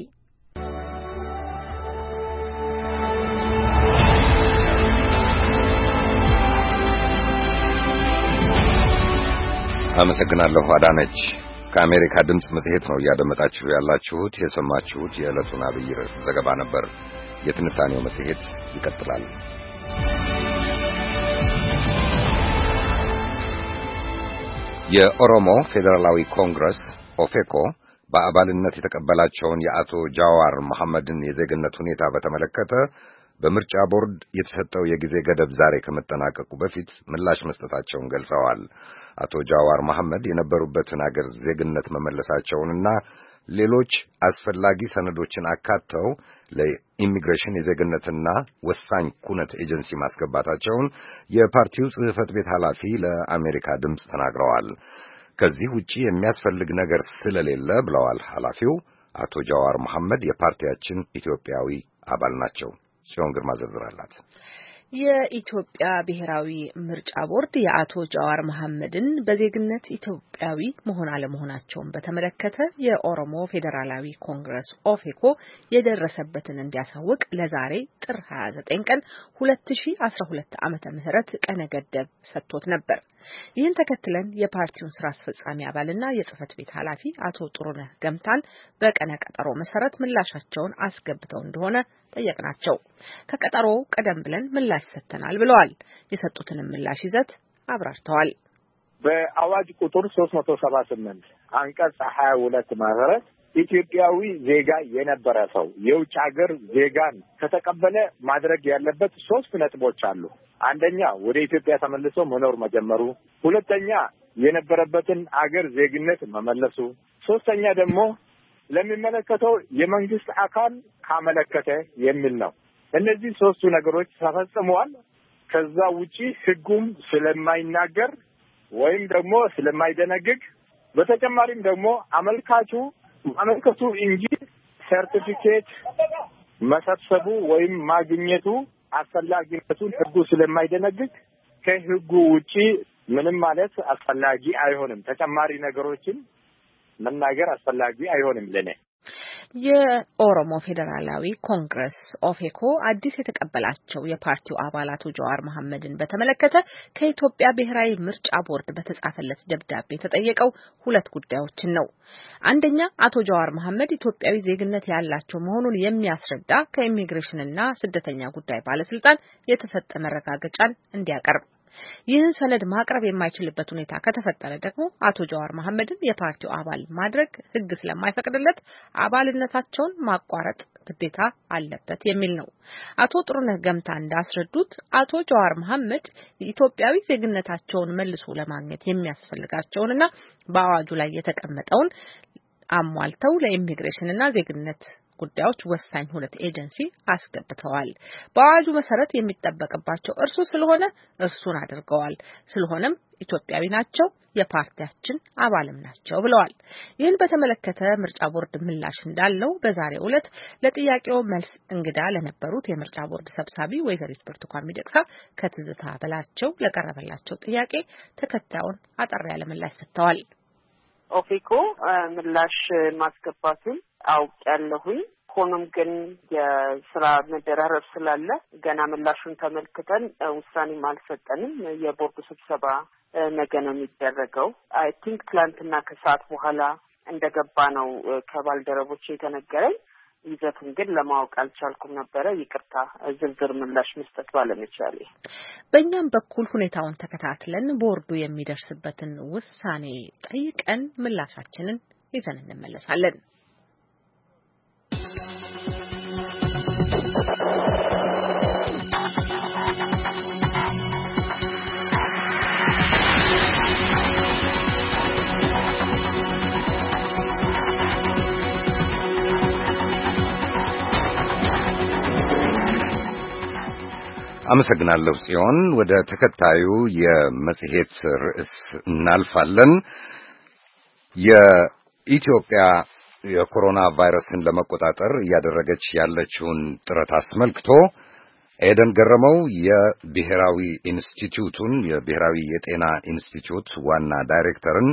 Speaker 1: አመሰግናለሁ አዳነች። ከአሜሪካ ድምጽ መጽሔት ነው እያደመጣችሁ ያላችሁት። የሰማችሁት የዕለቱን አብይ ርዕስ ዘገባ ነበር። የትንታኔው መጽሔት ይቀጥላል። የኦሮሞ ፌዴራላዊ ኮንግረስ ኦፌኮ በአባልነት የተቀበላቸውን የአቶ ጃዋር መሐመድን የዜግነት ሁኔታ በተመለከተ በምርጫ ቦርድ የተሰጠው የጊዜ ገደብ ዛሬ ከመጠናቀቁ በፊት ምላሽ መስጠታቸውን ገልጸዋል። አቶ ጃዋር መሐመድ የነበሩበትን አገር ዜግነት መመለሳቸውንና ሌሎች አስፈላጊ ሰነዶችን አካተው ለኢሚግሬሽን የዜግነትና ወሳኝ ኩነት ኤጀንሲ ማስገባታቸውን የፓርቲው ጽሕፈት ቤት ኃላፊ ለአሜሪካ ድምፅ ተናግረዋል። ከዚህ ውጪ የሚያስፈልግ ነገር ስለሌለ ብለዋል ኃላፊው፣ አቶ ጃዋር መሐመድ የፓርቲያችን ኢትዮጵያዊ አባል ናቸው። ጽዮን ግርማ ዝርዝር አላት።
Speaker 12: የኢትዮጵያ ብሔራዊ ምርጫ ቦርድ የአቶ ጃዋር መሐመድን በዜግነት ኢትዮጵያዊ መሆን አለመሆናቸውን በተመለከተ የኦሮሞ ፌዴራላዊ ኮንግረስ ኦፌኮ የደረሰበትን እንዲያሳውቅ ለዛሬ ጥር ሀያ ዘጠኝ ቀን ሁለት ሺህ አስራ ሁለት ዓመተ ምህረት ቀነ ገደብ ሰጥቶት ነበር። ይህን ተከትለን የፓርቲውን ስራ አስፈጻሚ አባልና የጽህፈት ቤት ኃላፊ አቶ ጥሩነህ ገምታን በቀነ ቀጠሮ መሰረት ምላሻቸውን አስገብተው እንደሆነ ጠየቅናቸው። ከቀጠሮው ቀደም ብለን ምላሽ ሰጥተናል ብለዋል። የሰጡትንም ምላሽ ይዘት አብራርተዋል።
Speaker 13: በአዋጅ ቁጥር ሶስት መቶ ሰባ ስምንት አንቀጽ ሀያ ሁለት መሰረት ኢትዮጵያዊ ዜጋ የነበረ ሰው የውጭ ሀገር ዜጋን ከተቀበለ ማድረግ ያለበት ሶስት ነጥቦች አሉ። አንደኛ ወደ ኢትዮጵያ ተመልሶ መኖር መጀመሩ፣ ሁለተኛ የነበረበትን አገር ዜግነት መመለሱ፣ ሶስተኛ ደግሞ ለሚመለከተው የመንግስት አካል ካመለከተ የሚል ነው። እነዚህ ሶስቱ ነገሮች ተፈጽመዋል። ከዛ ውጪ ህጉም ስለማይናገር ወይም ደግሞ ስለማይደነግግ በተጨማሪም ደግሞ አመልካቹ ማመልከቱ እንጂ ሰርቲፊኬት መሰብሰቡ ወይም ማግኘቱ አስፈላጊነቱን ህጉ ስለማይደነግግ ከህጉ ውጪ ምንም ማለት አስፈላጊ አይሆንም። ተጨማሪ ነገሮችን መናገር አስፈላጊ አይሆንም ለኔ።
Speaker 12: የኦሮሞ ፌዴራላዊ ኮንግረስ ኦፌኮ አዲስ የተቀበላቸው የፓርቲው አባላቱ ጃዋር መሐመድን በተመለከተ ከኢትዮጵያ ብሔራዊ ምርጫ ቦርድ በተጻፈለት ደብዳቤ የተጠየቀው ሁለት ጉዳዮችን ነው። አንደኛ አቶ ጃዋር መሐመድ ኢትዮጵያዊ ዜግነት ያላቸው መሆኑን የሚያስረዳ ከኢሚግሬሽንና ስደተኛ ጉዳይ ባለስልጣን የተሰጠ መረጋገጫን እንዲያቀርብ፣ ይህን ሰነድ ማቅረብ የማይችልበት ሁኔታ ከተፈጠረ ደግሞ አቶ ጃዋር መሐመድን የፓርቲው አባል ማድረግ ህግ ስለማይፈቅድለት አባልነታቸውን ማቋረጥ ግዴታ አለበት የሚል ነው። አቶ ጥሩነህ ገምታ እንዳስረዱት አቶ ጃዋር መሐመድ የኢትዮጵያዊ ዜግነታቸውን መልሶ ለማግኘት የሚያስፈልጋቸውንና በአዋጁ ላይ የተቀመጠውን አሟልተው ለኢሚግሬሽንና ዜግነት ጉዳዮች ወሳኝ ሁለት ኤጀንሲ አስገብተዋል። በአዋጁ መሰረት የሚጠበቅባቸው እርሱ ስለሆነ እርሱን አድርገዋል። ስለሆነም ኢትዮጵያዊ ናቸው፣ የፓርቲያችን አባልም ናቸው ብለዋል። ይህን በተመለከተ ምርጫ ቦርድ ምላሽ እንዳለው በዛሬው ዕለት ለጥያቄው መልስ እንግዳ ለነበሩት የምርጫ ቦርድ ሰብሳቢ ወይዘሪት ብርቱካን ሚደቅሳ ከትዝታ በላቸው ለቀረበላቸው ጥያቄ ተከታዩን አጠር ያለ ምላሽ ሰጥተዋል።
Speaker 14: ኦፌኮ ምላሽ ማስገባቱን አውቃለሁኝ። ሆኖም ግን የስራ መደራረብ ስላለ ገና ምላሹን ተመልክተን ውሳኔ አልሰጠንም። የቦርዱ ስብሰባ ነገ ነው የሚደረገው። አይ ቲንክ ትላንትና ከሰዓት በኋላ እንደገባ ነው ከባልደረቦች የተነገረኝ። ይዘቱን ግን ለማወቅ አልቻልኩም ነበረ። ይቅርታ ዝርዝር ምላሽ መስጠት ባለመቻሌ።
Speaker 12: በእኛም በኩል ሁኔታውን ተከታትለን ቦርዱ የሚደርስበትን ውሳኔ ጠይቀን ምላሻችንን ይዘን እንመለሳለን።
Speaker 1: አመሰግናለሁ ጽዮን። ወደ ተከታዩ የመጽሔት ርዕስ እናልፋለን። የኢትዮጵያ የኮሮና ቫይረስን ለመቆጣጠር እያደረገች ያለችውን ጥረት አስመልክቶ ኤደን ገረመው የብሔራዊ ኢንስቲትዩቱን የብሔራዊ የጤና ኢንስቲትዩት ዋና ዳይሬክተርን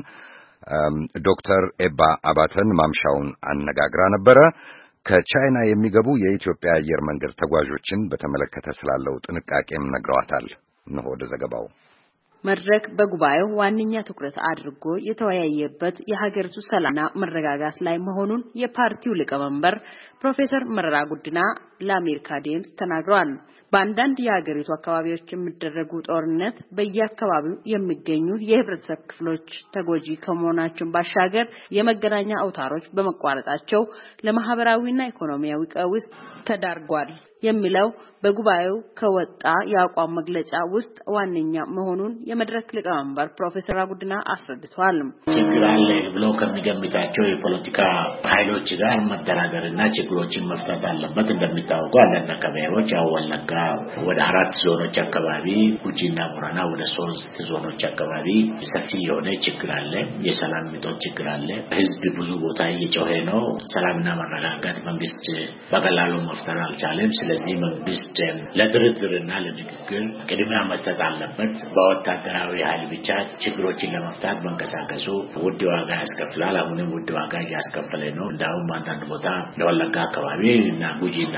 Speaker 1: ዶክተር ኤባ አባተን ማምሻውን አነጋግራ ነበረ። ከቻይና የሚገቡ የኢትዮጵያ አየር መንገድ ተጓዦችን በተመለከተ ስላለው ጥንቃቄም ነግረዋታል። እነሆ ወደ ዘገባው።
Speaker 15: መድረክ በጉባኤው ዋነኛ ትኩረት አድርጎ የተወያየበት የሀገሪቱ ሰላምና መረጋጋት ላይ መሆኑን የፓርቲው ሊቀመንበር ፕሮፌሰር መረራ ጉዲና ለአሜሪካ ድምፅ ተናግረዋል። በአንዳንድ የሀገሪቱ አካባቢዎች የሚደረጉ ጦርነት በየአካባቢው የሚገኙ የህብረተሰብ ክፍሎች ተጎጂ ከመሆናቸው ባሻገር የመገናኛ አውታሮች በመቋረጣቸው ለማህበራዊና ኢኮኖሚያዊ ቀውስ ተዳርጓል የሚለው በጉባኤው ከወጣ የአቋም መግለጫ ውስጥ ዋነኛ መሆኑን የመድረክ ሊቀመንበር ፕሮፌሰር ጉዲና አስረድተዋል።
Speaker 16: ችግር አለ ብሎ ከሚገምታቸው የፖለቲካ ኃይሎች ጋር መደራደርና ችግሮችን መፍታት አለበት። እንደሚታወቀው አንዳንድ አካባቢዎች ያው ወለጋ ወደ አራት ዞኖች አካባቢ፣ ጉጂና ቦረና ወደ ሶስት ዞኖች አካባቢ ሰፊ የሆነ ችግር አለ። የሰላም እጦት ችግር አለ። ህዝብ ብዙ ቦታ እየጮኸ ነው። ሰላምና መረጋጋት መንግስት በቀላሉ መፍጠር አልቻለም። ስለዚህ መንግስት ለድርድርና ለንግግር ቅድሚያ መስጠት አለበት። በወታደራዊ ኃይል ብቻ ችግሮችን ለመፍታት መንቀሳቀሱ ውድ ዋጋ ያስከፍላል። አሁንም ውድ ዋጋ እያስከፈለ ነው። እንዳውም አንዳንድ ቦታ ለወለጋ አካባቢ እና ጉጂና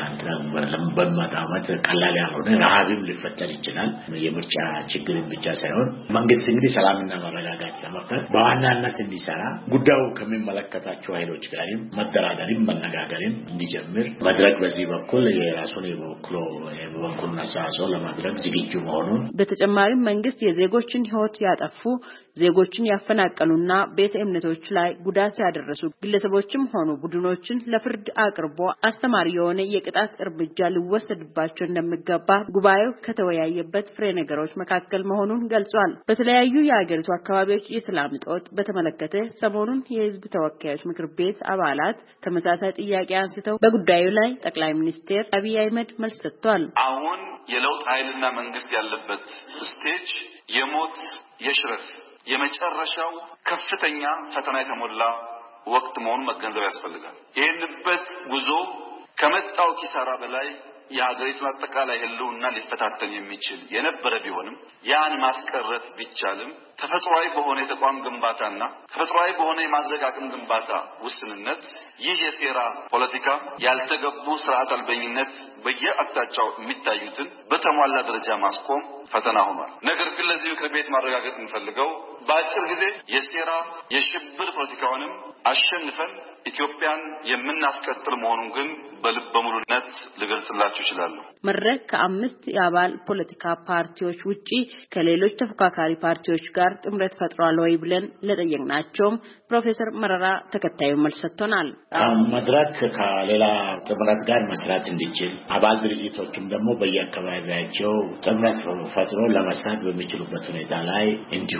Speaker 16: በመጣመት ቀላል ያልሆነ ረሃብም ሊፈጠር ይችላል። የምርጫ ችግርን ብቻ ሳይሆን መንግስት እንግዲህ ሰላምና መረጋጋት ለመፍጠር በዋናነት እንዲሰራ ጉዳዩ ከሚመለከታቸው ኃይሎች ጋርም መደራደርም መነጋገርም እንዲጀምር መድረክ በዚህ በኩል የራሱን የበኩሎ የበኩሉን አስተዋጽኦ ለማድረግ ዝግጁ መሆኑን
Speaker 15: በተጨማሪም መንግስት የዜጎችን ህይወት ያጠፉ ዜጎችን ያፈናቀሉና ቤተ እምነቶች ላይ ጉዳት ያደረሱ ግለሰቦችም ሆኑ ቡድኖችን ለፍርድ አቅርቦ አስተማሪ የሆነ የቅጣት እርምጃ ሊወሰድባቸው እንደሚገባ ጉባኤው ከተወያየበት ፍሬ ነገሮች መካከል መሆኑን ገልጿል። በተለያዩ የሀገሪቱ አካባቢዎች የሰላም እጦት በተመለከተ ሰሞኑን የህዝብ ተወካዮች ምክር ቤት አባላት ተመሳሳይ ጥያቄ አንስተው በጉዳዩ ላይ ጠቅላይ ሚኒስትር አብይ አህመድ መልስ ሰጥተዋል።
Speaker 17: አሁን የለውጥ ኃይልና መንግስት ያለበት ስቴጅ የሞት የሽረት የመጨረሻው ከፍተኛ ፈተና የተሞላ ወቅት መሆኑን መገንዘብ ያስፈልጋል። ይህንበት ጉዞ ከመጣው ኪሳራ በላይ የሀገሪቱን አጠቃላይ ህልውና ሊፈታተን የሚችል የነበረ ቢሆንም ያን ማስቀረት ቢቻልም ተፈጥሯዊ በሆነ የተቋም ግንባታና ተፈጥሯዊ በሆነ የማድረግ አቅም ግንባታ ውስንነት ይህ የሴራ ፖለቲካ ያልተገቡ ስርዓት አልበኝነት በየአቅጣጫው የሚታዩትን በተሟላ ደረጃ ማስቆም ፈተና ሆኗል። ነገር ግን ለዚህ ምክር ቤት ማረጋገጥ እንፈልገው በአጭር ጊዜ የሴራ የሽብር ፖለቲካውንም አሸንፈን ኢትዮጵያን የምናስቀጥል መሆኑን ግን በልበ ሙሉነት ልገልጽላችሁ ይችላል።
Speaker 15: መድረክ ከአምስት የአባል ፖለቲካ ፓርቲዎች ውጪ ከሌሎች ተፎካካሪ ፓርቲዎች ጋር ጥምረት ፈጥሯል ወይ ብለን ለጠየቅናቸው ፕሮፌሰር መረራ ተከታዩ መልስ ሰጥተናል።
Speaker 16: መድረክ ከሌላ ጥምረት ጋር መስራት እንዲችል አባል ድርጅቶችም ደግሞ በየአካባቢያቸው ጥምረት ፈጥሮ ለመስራት በሚችሉበት ሁኔታ ላይ እንዲሆኑ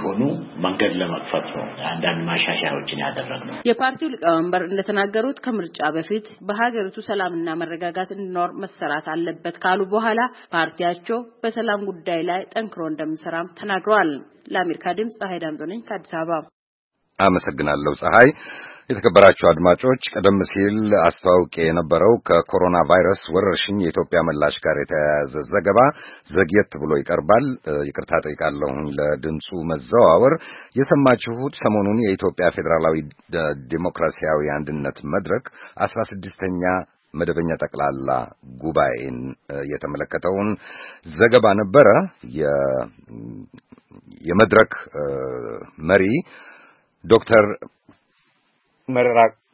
Speaker 16: መንገድ ለመክፈት ነው አንዳንድ ማሻሻያዎችን ያደረግነው።
Speaker 15: የፓርቲው ሊቀመንበር እንደተናገሩት ከምርጫ በፊት በሀገሪቱ ሰላምና መረጋጋት እንዲኖር መሰራት አለበት ካሉ በኋላ ፓርቲያቸው በሰላም ጉዳይ ላይ ጠንክሮ እንደሚሰራም ተናግረዋል። ለአሜሪካ ድምጽ ፀሐይ ዳምጦ ነኝ ከአዲስ አበባ።
Speaker 1: አመሰግናለሁ ፀሐይ። የተከበራችሁ አድማጮች ቀደም ሲል አስተዋውቄ የነበረው ከኮሮና ቫይረስ ወረርሽኝ የኢትዮጵያ ምላሽ ጋር የተያያዘ ዘገባ ዘግየት ብሎ ይቀርባል። ይቅርታ ጠይቃለሁ ለድምፁ መዘዋወር። የሰማችሁት ሰሞኑን የኢትዮጵያ ፌዴራላዊ ዲሞክራሲያዊ አንድነት መድረክ አስራ ስድስተኛ መደበኛ ጠቅላላ ጉባኤን የተመለከተውን ዘገባ ነበረ። የመድረክ መሪ ዶክተር መረራ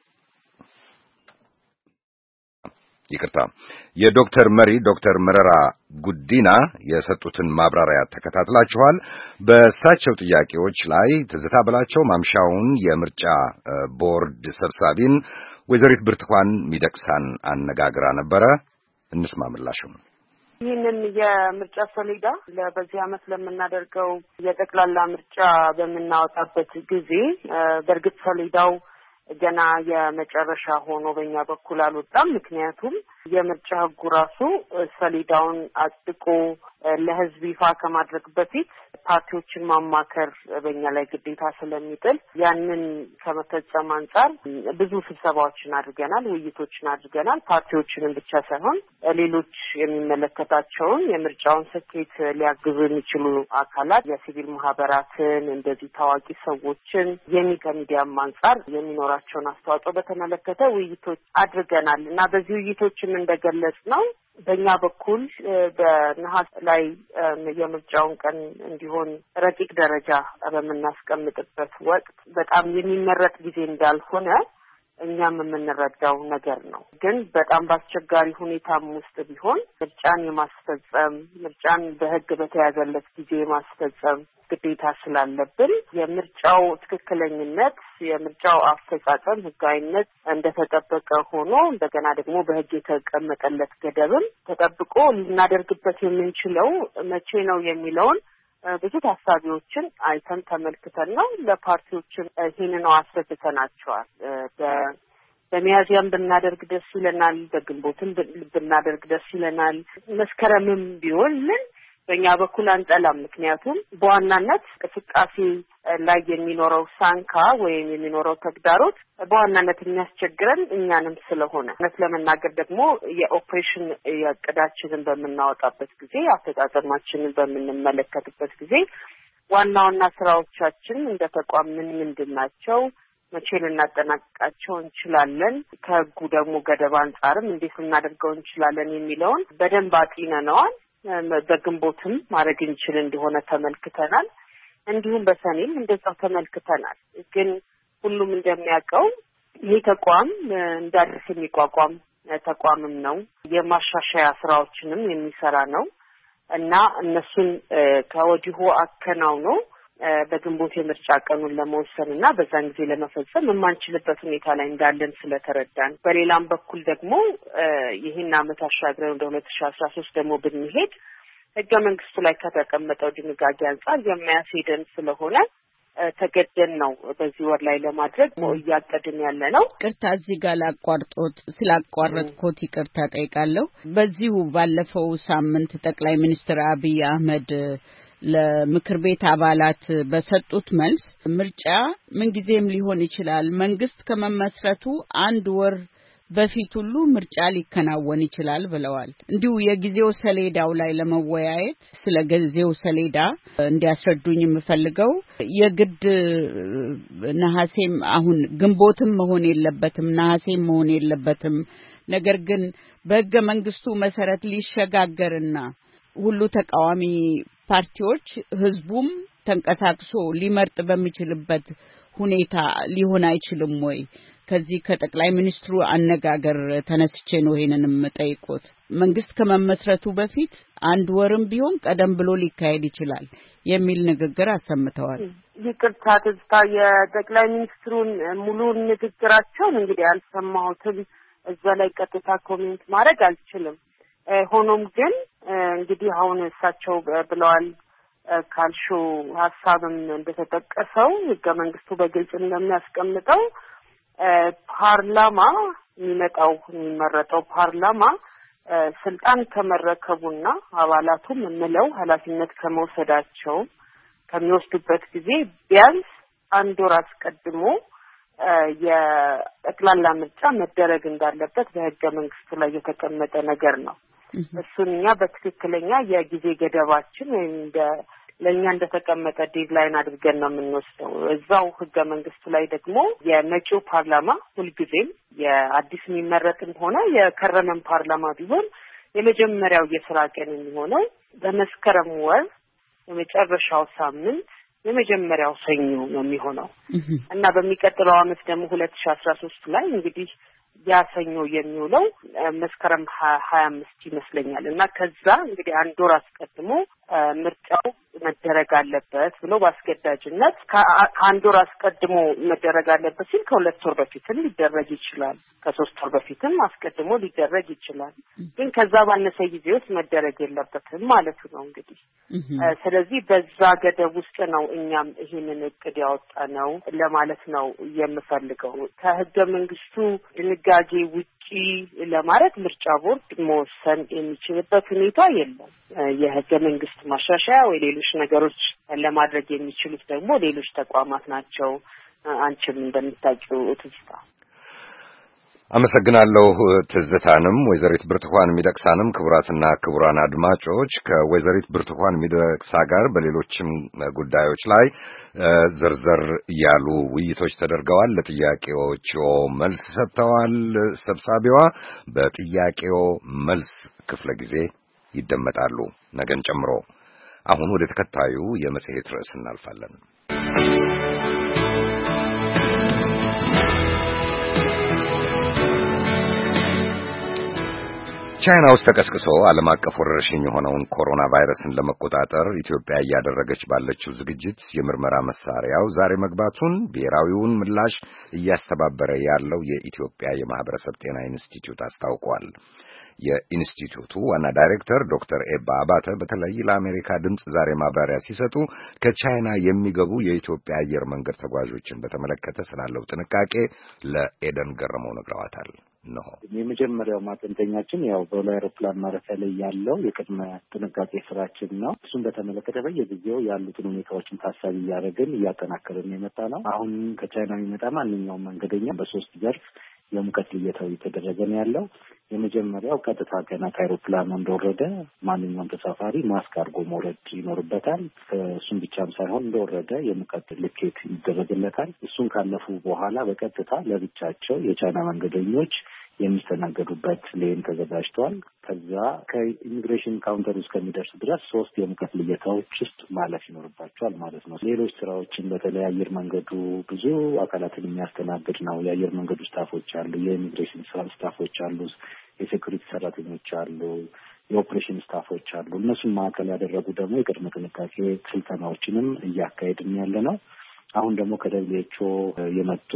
Speaker 1: ይቅርታ የዶክተር መሪ ዶክተር መረራ ጉዲና የሰጡትን ማብራሪያ ተከታትላችኋል። በእሳቸው ጥያቄዎች ላይ ትዝታ ብላቸው ማምሻውን የምርጫ ቦርድ ሰብሳቢን ወይዘሪት ብርቱካን ሚደቅሳን አነጋግራ ነበረ። እንስማምላችሁ።
Speaker 14: ይህንን የምርጫ ሰሌዳ በዚህ ዓመት ለምናደርገው የጠቅላላ ምርጫ በምናወጣበት ጊዜ በእርግጥ ሰሌዳው ገና የመጨረሻ ሆኖ በእኛ በኩል አልወጣም። ምክንያቱም የምርጫ ሕጉ ራሱ ሰሌዳውን አጥቆ ለሕዝብ ይፋ ከማድረግ በፊት ፓርቲዎችን ማማከር በእኛ ላይ ግዴታ ስለሚጥል ያንን ከመፈጸም አንጻር ብዙ ስብሰባዎችን አድርገናል፣ ውይይቶችን አድርገናል። ፓርቲዎችንም ብቻ ሳይሆን ሌሎች የሚመለከታቸውን የምርጫውን ስኬት ሊያግዙ የሚችሉ አካላት፣ የሲቪል ማህበራትን፣ እንደዚህ ታዋቂ ሰዎችን የሚከሚዲያም አንጻር የሚኖራቸውን አስተዋጽኦ በተመለከተ ውይይቶች አድርገናል እና በዚህ ውይይቶችም እንደገለጽ ነው በእኛ በኩል በነሐሴ ላይ የምርጫውን ቀን እንዲሆን ረቂቅ ደረጃ በምናስቀምጥበት ወቅት በጣም የሚመረጥ ጊዜ እንዳልሆነ እኛም የምንረዳው ነገር ነው። ግን በጣም በአስቸጋሪ ሁኔታም ውስጥ ቢሆን ምርጫን የማስፈጸም ምርጫን በሕግ በተያዘለት ጊዜ የማስፈጸም ግዴታ ስላለብን የምርጫው ትክክለኝነት የምርጫው አፈጻጸም ሕጋዊነት እንደተጠበቀ ሆኖ እንደገና ደግሞ በሕግ የተቀመጠለት ገደብም ተጠብቆ ልናደርግበት የምንችለው መቼ ነው የሚለውን ብዙ ታሳቢዎችን አይተን ተመልክተን ነው ለፓርቲዎችን ይሄንን አስረድተናቸዋል። በሚያዝያም ብናደርግ ደስ ይለናል፣ በግንቦትም ብናደርግ ደስ ይለናል፣ መስከረምም ቢሆን ምን በእኛ በኩል አንጠላም። ምክንያቱም በዋናነት እንቅስቃሴ ላይ የሚኖረው ሳንካ ወይም የሚኖረው ተግዳሮት በዋናነት የሚያስቸግረን እኛንም ስለሆነ እውነት ለመናገር ደግሞ የኦፕሬሽን እቅዳችንን በምናወጣበት ጊዜ አፈጻጸማችንን በምንመለከትበት ጊዜ ዋና ዋና ስራዎቻችን እንደ ተቋም ምን ምንድን ናቸው፣ መቼ ልናጠናቅቃቸው እንችላለን፣ ከህጉ ደግሞ ገደብ አንጻርም እንዴት ልናደርገው እንችላለን የሚለውን በደንብ አጢነነዋል። በግንቦትም ማድረግ እንችል እንደሆነ ተመልክተናል። እንዲሁም በሰኔም እንደዛው ተመልክተናል። ግን ሁሉም እንደሚያውቀው ይህ ተቋም እንዳዲስ የሚቋቋም ተቋምም ነው። የማሻሻያ ስራዎችንም የሚሰራ ነው እና እነሱን ከወዲሁ አከናውኖ በግንቦት የምርጫ ቀኑን ለመወሰን እና በዛን ጊዜ ለመፈጸም የማንችልበት ሁኔታ ላይ እንዳለን ስለተረዳን፣ በሌላም በኩል ደግሞ ይህን ዓመት አሻግረን ወደ ሁለት ሺህ አስራ ሶስት ደግሞ ብንሄድ ህገ መንግስቱ ላይ ከተቀመጠው ድንጋጌ አንጻር የሚያስሄደን ስለሆነ ተገደን ነው በዚህ ወር ላይ ለማድረግ እያቀድን ያለ ነው።
Speaker 18: ቅርታ እዚህ ጋር ላቋርጦት ስላቋረጥኩት ይቅርታ ጠይቃለሁ። በዚሁ ባለፈው ሳምንት ጠቅላይ ሚኒስትር አብይ አህመድ ለምክር ቤት አባላት በሰጡት መልስ ምርጫ ምንጊዜም ሊሆን ይችላል፣ መንግስት ከመመስረቱ አንድ ወር በፊት ሁሉ ምርጫ ሊከናወን ይችላል ብለዋል። እንዲሁ የጊዜው ሰሌዳው ላይ ለመወያየት ስለ ጊዜው ሰሌዳ እንዲያስረዱኝ የምፈልገው የግድ ነሐሴም አሁን ግንቦትም መሆን የለበትም ነሐሴም መሆን የለበትም። ነገር ግን በሕገ መንግስቱ መሰረት ሊሸጋገርና ሁሉ ተቃዋሚ ፓርቲዎች ህዝቡም ተንቀሳቅሶ ሊመርጥ በሚችልበት ሁኔታ ሊሆን አይችልም ወይ? ከዚህ ከጠቅላይ ሚኒስትሩ አነጋገር ተነስቼ ነው ይሄንንም ጠይቆት። መንግስት ከመመስረቱ በፊት አንድ ወርም ቢሆን ቀደም ብሎ ሊካሄድ ይችላል የሚል ንግግር አሰምተዋል።
Speaker 14: ይቅርታ ትዝታ፣ የጠቅላይ ሚኒስትሩን ሙሉ ንግግራቸውን እንግዲህ አልሰማሁትም። እዛ ላይ ቀጥታ ኮሜንት ማድረግ አልችልም። ሆኖም ግን እንግዲህ አሁን እሳቸው ብለዋል ካልሹ ሀሳብም እንደተጠቀሰው ህገ መንግስቱ በግልጽ እንደሚያስቀምጠው ፓርላማ የሚመጣው የሚመረጠው ፓርላማ ስልጣን ከመረከቡና አባላቱም ምንለው ኃላፊነት ከመውሰዳቸው ከሚወስዱበት ጊዜ ቢያንስ አንድ ወር አስቀድሞ የጠቅላላ ምርጫ መደረግ እንዳለበት በህገ መንግስቱ ላይ የተቀመጠ ነገር ነው። እሱኛ በትክክለኛ የጊዜ ገደባችን ወይም እንደ ለኛ እንደተቀመጠ ዴድላይን አድርገን ነው የምንወስደው። እዛው ህገ መንግስቱ ላይ ደግሞ የመጪው ፓርላማ ሁልጊዜም የአዲስ የሚመረጥም ሆነ የከረመም ፓርላማ ቢሆን የመጀመሪያው የሥራ ቀን የሚሆነው በመስከረም ወር የመጨረሻው ሳምንት የመጀመሪያው ሰኞ ነው የሚሆነው እና በሚቀጥለው አመት ደግሞ ሁለት ሺህ አስራ ሶስት ላይ እንግዲህ ያሰኞ የሚውለው መስከረም ሀያ አምስት ይመስለኛል እና ከዛ እንግዲህ አንድ ወር አስቀድሞ ምርጫው መደረግ አለበት ብሎ ባስገዳጅነት ከአንድ ወር አስቀድሞ መደረግ አለበት ሲል ከሁለት ወር በፊትም ሊደረግ ይችላል፣ ከሶስት ወር በፊትም አስቀድሞ ሊደረግ ይችላል። ግን ከዛ ባነሰ ጊዜ ውስጥ መደረግ የለበትም ማለት ነው እንግዲህ። ስለዚህ በዛ ገደብ ውስጥ ነው እኛም ይሄንን እቅድ ያወጣነው ለማለት ነው የምፈልገው። ከህገ መንግስቱ ድንጋጌ ውጪ ለማለት ምርጫ ቦርድ መወሰን የሚችልበት ሁኔታ የለም። የህገ መንግስት ማሻሻያ ወይ ሌሎች ነገሮች ለማድረግ የሚችሉት ደግሞ ሌሎች ተቋማት ናቸው። አንቺም እንደምታውቂው ትዝታ።
Speaker 1: አመሰግናለሁ። ትዝታንም ወይዘሪት ብርቱካን ሚደቅሳንም። ክቡራትና ክቡራን አድማጮች ከወይዘሪት ብርቱካን ሚደቅሳ ጋር በሌሎችም ጉዳዮች ላይ ዝርዝር ያሉ ውይይቶች ተደርገዋል። ለጥያቄዎቹ መልስ ሰጥተዋል ሰብሳቢዋ። በጥያቄው መልስ ክፍለ ጊዜ ይደመጣሉ ነገን ጨምሮ። አሁን ወደ ተከታዩ የመጽሔት ርዕስ እናልፋለን። ቻይና ውስጥ ተቀስቅሶ ዓለም አቀፍ ወረርሽኝ የሆነውን ኮሮና ቫይረስን ለመቆጣጠር ኢትዮጵያ እያደረገች ባለችው ዝግጅት የምርመራ መሳሪያው ዛሬ መግባቱን ብሔራዊውን ምላሽ እያስተባበረ ያለው የኢትዮጵያ የማህበረሰብ ጤና ኢንስቲትዩት አስታውቋል። የኢንስቲትዩቱ ዋና ዳይሬክተር ዶክተር ኤባ አባተ በተለይ ለአሜሪካ ድምጽ ዛሬ ማብራሪያ ሲሰጡ ከቻይና የሚገቡ የኢትዮጵያ አየር መንገድ ተጓዦችን በተመለከተ ስላለው ጥንቃቄ ለኤደን ገረመው ነግረዋታል። ነው
Speaker 9: የመጀመሪያው ማጠንጠኛችን ያው በላይ አውሮፕላን ማረፊያ ላይ ያለው የቅድመ ጥንቃቄ ስራችን ነው። እሱን በተመለከተ በየጊዜው ያሉትን ሁኔታዎችን ታሳቢ እያደረግን እያጠናከርን የመጣ ነው። አሁን ከቻይና የሚመጣ ማንኛውም መንገደኛ በሶስት ዘርፍ የሙቀት ልየታው እየተደረገ ነው ያለው። የመጀመሪያው ቀጥታ ገና ከአውሮፕላኑ እንደወረደ ማንኛውም ተሳፋሪ ማስክ አድርጎ መውረድ ይኖርበታል። እሱም ብቻም ሳይሆን እንደወረደ የሙቀት ልኬት ይደረግለታል። እሱን ካለፉ በኋላ በቀጥታ ለብቻቸው የቻይና መንገደኞች የሚስተናገዱበት ሌን ተዘጋጅቷል። ከዛ ከኢሚግሬሽን ካውንተር ውስጥ ከሚደርስ ድረስ ሶስት የሙቀት ልየታዎች ውስጥ ማለፍ ይኖርባቸዋል ማለት ነው። ሌሎች ስራዎችን በተለይ አየር መንገዱ ብዙ አካላትን የሚያስተናግድ ነው። የአየር መንገዱ ስታፎች አሉ፣ የኢሚግሬሽን ስታፎች አሉ፣ የሴኩሪቲ ሰራተኞች አሉ፣ የኦፕሬሽን ስታፎች አሉ። እነሱን ማዕከል ያደረጉ ደግሞ የቅድመ ጥንቃቄ ስልጠናዎችንም እያካሄድን ያለ ነው። አሁን ደግሞ ከደብሊው ኤች ኦ የመጡ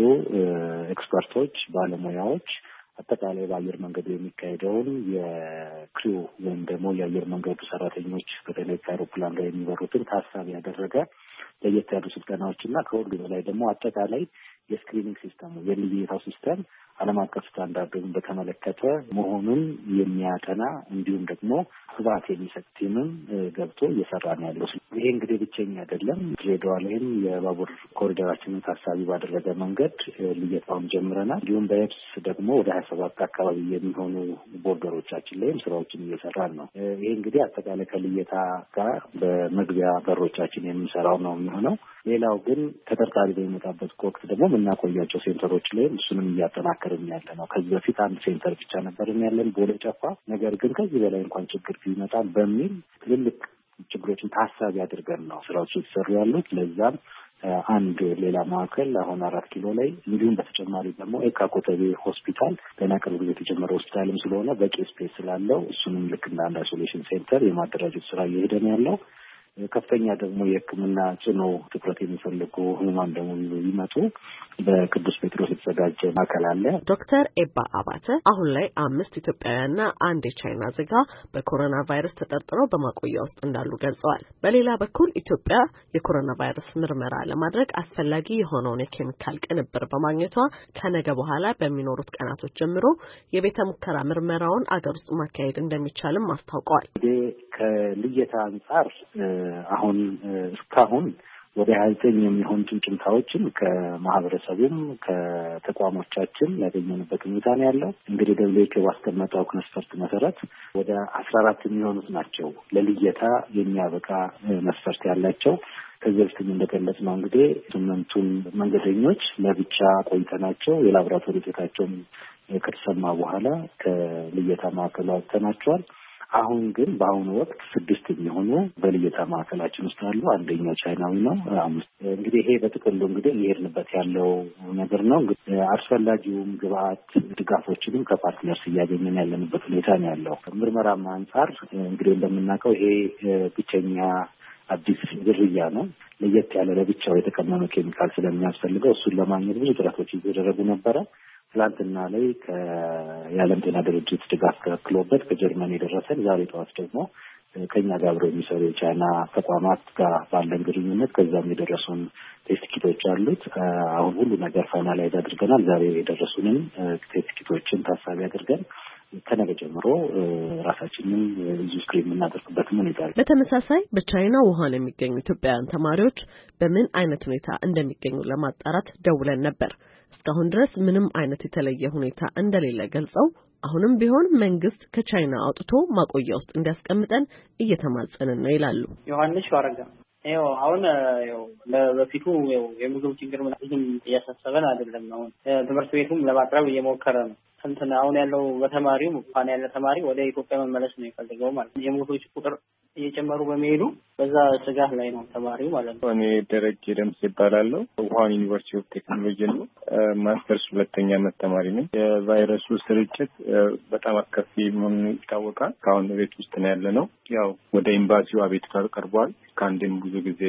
Speaker 9: ኤክስፐርቶች ባለሙያዎች አጠቃላይ በአየር መንገዱ የሚካሄደውን የክሪው ወይም ደግሞ የአየር መንገዱ ሰራተኞች በተለይ ከአውሮፕላን ጋር የሚበሩትን ታሳቢ ያደረገ ለየት ያሉ ስልጠናዎችና ከሁሉ በላይ ደግሞ አጠቃላይ የስክሪኒንግ ሲስተሙ የልየታው ሲስተም ዓለም አቀፍ ስታንዳርዱን በተመለከተ መሆኑን የሚያጠና እንዲሁም ደግሞ ግብዓት የሚሰጥ ቲምም ገብቶ እየሰራ ነው ያለው። ይሄ እንግዲህ ብቸኛ አይደለም። ድሬዳዋ ላይም የባቡር ኮሪደራችንን ታሳቢ ባደረገ መንገድ ልየታውን ጀምረናል። እንዲሁም በየብስ ደግሞ ወደ ሀያ ሰባት አካባቢ የሚሆኑ ቦርደሮቻችን ላይም ስራዎችን እየሰራን ነው። ይሄ እንግዲህ አጠቃላይ ከልየታ ጋር በመግቢያ በሮቻችን የምንሰራው ነው የሚሆነው። ሌላው ግን ተጠርጣሪ በሚመጣበት ወቅት ደግሞ የምናቆያቸው ሴንተሮች ላይም እሱንም እያጠናከርን ያለ ነው። ከዚህ በፊት አንድ ሴንተር ብቻ ነበርን ያለን ቦሌ ጨፋ። ነገር ግን ከዚህ በላይ እንኳን ችግር ቢመጣ በሚል ትልልቅ ችግሮችን ታሳቢ አድርገን ነው ስራዎች የተሰሩ ያሉት። ለዛም አንድ ሌላ ማዕከል አሁን አራት ኪሎ ላይ እንዲሁም በተጨማሪ ደግሞ ኤካ ኮተቤ ሆስፒታል ገና ቅርብ ጊዜ የተጀመረ ሆስፒታልም ስለሆነ በቂ ስፔስ ስላለው እሱንም ልክ እንደ አንድ አይሶሌሽን ሴንተር የማደራጀት ስራ እየሄደ ነው ያለው። ከፍተኛ ደግሞ የሕክምና ጽኑ ትኩረት የሚፈልጉ ህሙማን ደግሞ ቢመጡ በቅዱስ ጴጥሮስ የተዘጋጀ ማዕከል አለ።
Speaker 19: ዶክተር ኤባ አባተ አሁን ላይ አምስት ኢትዮጵያውያንና አንድ የቻይና ዜጋ በኮሮና ቫይረስ ተጠርጥረው በማቆያ ውስጥ እንዳሉ ገልጸዋል። በሌላ በኩል ኢትዮጵያ የኮሮና ቫይረስ ምርመራ ለማድረግ አስፈላጊ የሆነውን የኬሚካል ቅንብር በማግኘቷ ከነገ በኋላ በሚኖሩት ቀናቶች ጀምሮ የቤተ ሙከራ ምርመራውን አገር ውስጥ ማካሄድ እንደሚቻልም አስታውቀዋል።
Speaker 9: ከልየታ አንጻር አሁን እስካሁን ወደ ሃያ ዘጠኝ የሚሆኑ ጭምጭምታዎችን ከማህበረሰቡም ከተቋሞቻችን ያገኘንበት ሁኔታ ነው ያለው። እንግዲህ ደብሊውኤች ኦ ባስቀመጠው መስፈርት መሰረት ወደ አስራ አራት የሚሆኑት ናቸው ለልየታ የሚያበቃ መስፈርት ያላቸው። ከዚህ በፊት እንደገለጽ ነው እንግዲህ ስምንቱን መንገደኞች ለብቻ ቆይተናቸው የላቦራቶሪ ውጤታቸውን ከተሰማ በኋላ ከልየታ ማዕከሉ አውጥተናቸዋል። አሁን ግን በአሁኑ ወቅት ስድስት የሚሆኑ በልየታ ማዕከላችን ውስጥ አሉ። አንደኛው ቻይናዊ ነው። አምስት እንግዲህ ይሄ በጥቅሉ እንግዲህ እየሄድንበት ያለው ነገር ነው። እንግዲህ አስፈላጊውም ግብአት ድጋፎችንም ከፓርትነርስ እያገኘን ያለንበት ሁኔታ ነው ያለው። ምርመራም አንጻር እንግዲህ እንደምናውቀው ይሄ ብቸኛ አዲስ ዝርያ ነው። ለየት ያለ ለብቻው የተቀመመ ኬሚካል ስለሚያስፈልገው እሱን ለማግኘት ብዙ ጥረቶች እየተደረጉ ነበረ። ትላንትና ላይ ከዓለም ጤና ድርጅት ድጋፍ ተከክሎበት ከጀርመን የደረሰን ዛሬ ጠዋት ደግሞ ከኛ ጋር አብረው የሚሰሩ የቻይና ተቋማት ጋር ባለን ግንኙነት ከዛም የደረሱን ቴስት ኪቶች አሉት። አሁን ሁሉ ነገር ፋይናላይዝ አድርገናል። ዛሬ የደረሱንን ቴስት ኪቶችን ታሳቢ አድርገን ከነገ ጀምሮ ራሳችንን እዚህ ስክሪን የምናደርግበት ሁኔታ አለ።
Speaker 19: በተመሳሳይ በቻይና ውሃን የሚገኙ ኢትዮጵያውያን ተማሪዎች በምን አይነት ሁኔታ እንደሚገኙ ለማጣራት ደውለን ነበር። እስካሁን ድረስ ምንም አይነት የተለየ ሁኔታ እንደሌለ ገልጸው አሁንም ቢሆን መንግስት ከቻይና አውጥቶ ማቆያ ውስጥ እንዲያስቀምጠን እየተማጸንን ነው ይላሉ።
Speaker 20: ዮሐንስ ዋረጋ ያው አሁን ያው በፊቱ ያው የምግብ ችግር ምንም እያሳሰበን አይደለም። አሁን ትምህርት ቤቱም ለማቅረብ እየሞከረ ነው። እንትን አሁን ያለው በተማሪው እንኳን ያለ ተማሪ ወደ ኢትዮጵያ መመለስ ነው የፈለገው ማለት ነው። የሞቶች ቁጥር እየጨመሩ በመሄዱ በዛ ስጋት ላይ ነው ተማሪው ማለት ነው።
Speaker 21: እኔ ደረጀ ደምስ ይባላለሁ። ውሃን ዩኒቨርሲቲ ኦፍ ቴክኖሎጂ ነው ማስተርስ ሁለተኛ ዓመት ተማሪ ነኝ። የቫይረሱ ስርጭት በጣም አስከፊ መሆኑን ይታወቃል። ካሁን ቤት ውስጥ ነው ያለነው። ያው ወደ ኤምባሲው አቤቱታ ቀርቧል። ከአንድም ብዙ ጊዜ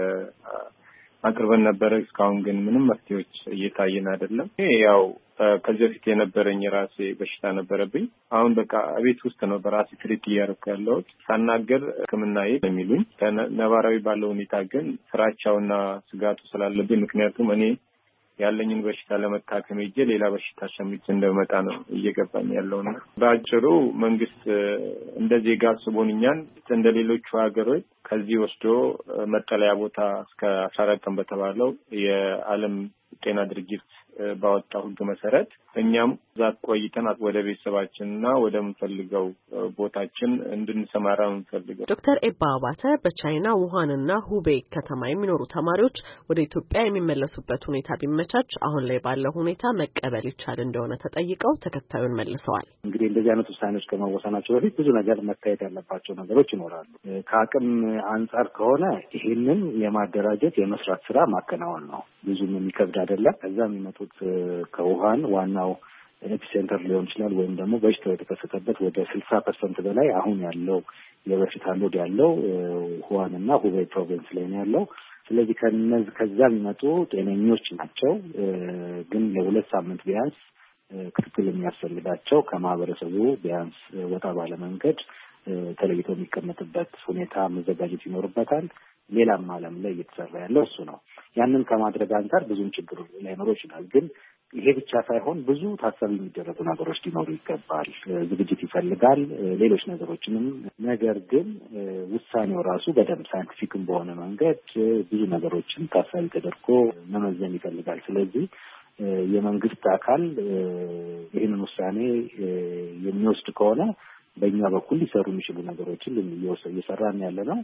Speaker 21: አቅርበን ነበረ። እስካሁን ግን ምንም መፍትሄዎች እየታየን አይደለም። ይሄ ያው ከዚህ በፊት የነበረኝ ራሴ በሽታ ነበረብኝ። አሁን በቃ ቤት ውስጥ ነው በራሴ ትሪት እያደረኩ ያለሁት። ሳናገር ሕክምና ይሄድ የሚሉኝ ነባራዊ ባለው ሁኔታ ግን ፍራቻውና ስጋቱ ስላለብኝ ምክንያቱም እኔ ያለኝን በሽታ ለመታከም ሄጄ ሌላ በሽታ ሸምቼ እንደመጣ ነው እየገባኝ ያለውና በአጭሩ መንግስት እንደ ዜጋ አስቦን እኛን እንደ ሌሎቹ ሀገሮች ከዚህ ወስዶ መጠለያ ቦታ እስከ አስራ አራት ቀን በተባለው የዓለም ጤና ድርጅት ባወጣው ሕግ መሰረት እኛም ዛት ቆይተን ወደ ቤተሰባችንና ወደ ምንፈልገው ቦታችን እንድንሰማራ ምንፈልገው።
Speaker 19: ዶክተር ኤባ አባተ በቻይና ውሃንና ሁቤይ ከተማ የሚኖሩ ተማሪዎች ወደ ኢትዮጵያ የሚመለሱበት ሁኔታ ቢመቻች አሁን ላይ ባለው ሁኔታ መቀበል ይቻል እንደሆነ ተጠይቀው ተከታዩን መልሰዋል።
Speaker 9: እንግዲህ እንደዚህ አይነት ውሳኔዎች ከመወሰናቸው በፊት ብዙ ነገር መታየት ያለባቸው ነገሮች ይኖራሉ። ከአቅም አንጻር ከሆነ ይሄንን የማደራጀት የመስራት ስራ ማከናወን ነው። ብዙም የሚከብድ አይደለም። ከዛ የሚመጡት ከውሃን ዋናው ኤፒሴንተር ሊሆን ይችላል ወይም ደግሞ በሽታው የተከሰተበት ወደ ስልሳ ፐርሰንት በላይ አሁን ያለው የበሽታ ሎድ ያለው ውሃንና ሁቤይ ፕሮቪንስ ላይ ነው ያለው። ስለዚህ ከነዚህ ከዛ የሚመጡ ጤነኞች ናቸው። ግን ለሁለት ሳምንት ቢያንስ ክትትል የሚያስፈልጋቸው ከማህበረሰቡ ቢያንስ ወጣ ባለ መንገድ ተለይቶ የሚቀመጥበት ሁኔታ መዘጋጀት ይኖርበታል። ሌላም ዓለም ላይ እየተሰራ ያለው እሱ ነው። ያንን ከማድረግ አንጻር ብዙም ችግር ላይኖረው ይችላል። ግን ይሄ ብቻ ሳይሆን ብዙ ታሳቢ የሚደረጉ ነገሮች ሊኖሩ ይገባል። ዝግጅት ይፈልጋል፣ ሌሎች ነገሮችንም። ነገር ግን ውሳኔው ራሱ በደንብ ሳይንቲፊክም በሆነ መንገድ ብዙ ነገሮችን ታሳቢ ተደርጎ መመዘን ይፈልጋል። ስለዚህ የመንግስት አካል ይህንን ውሳኔ የሚወስድ ከሆነ በእኛ በኩል ሊሰሩ የሚችሉ ነገሮችን እየሰራን ያለ ነው።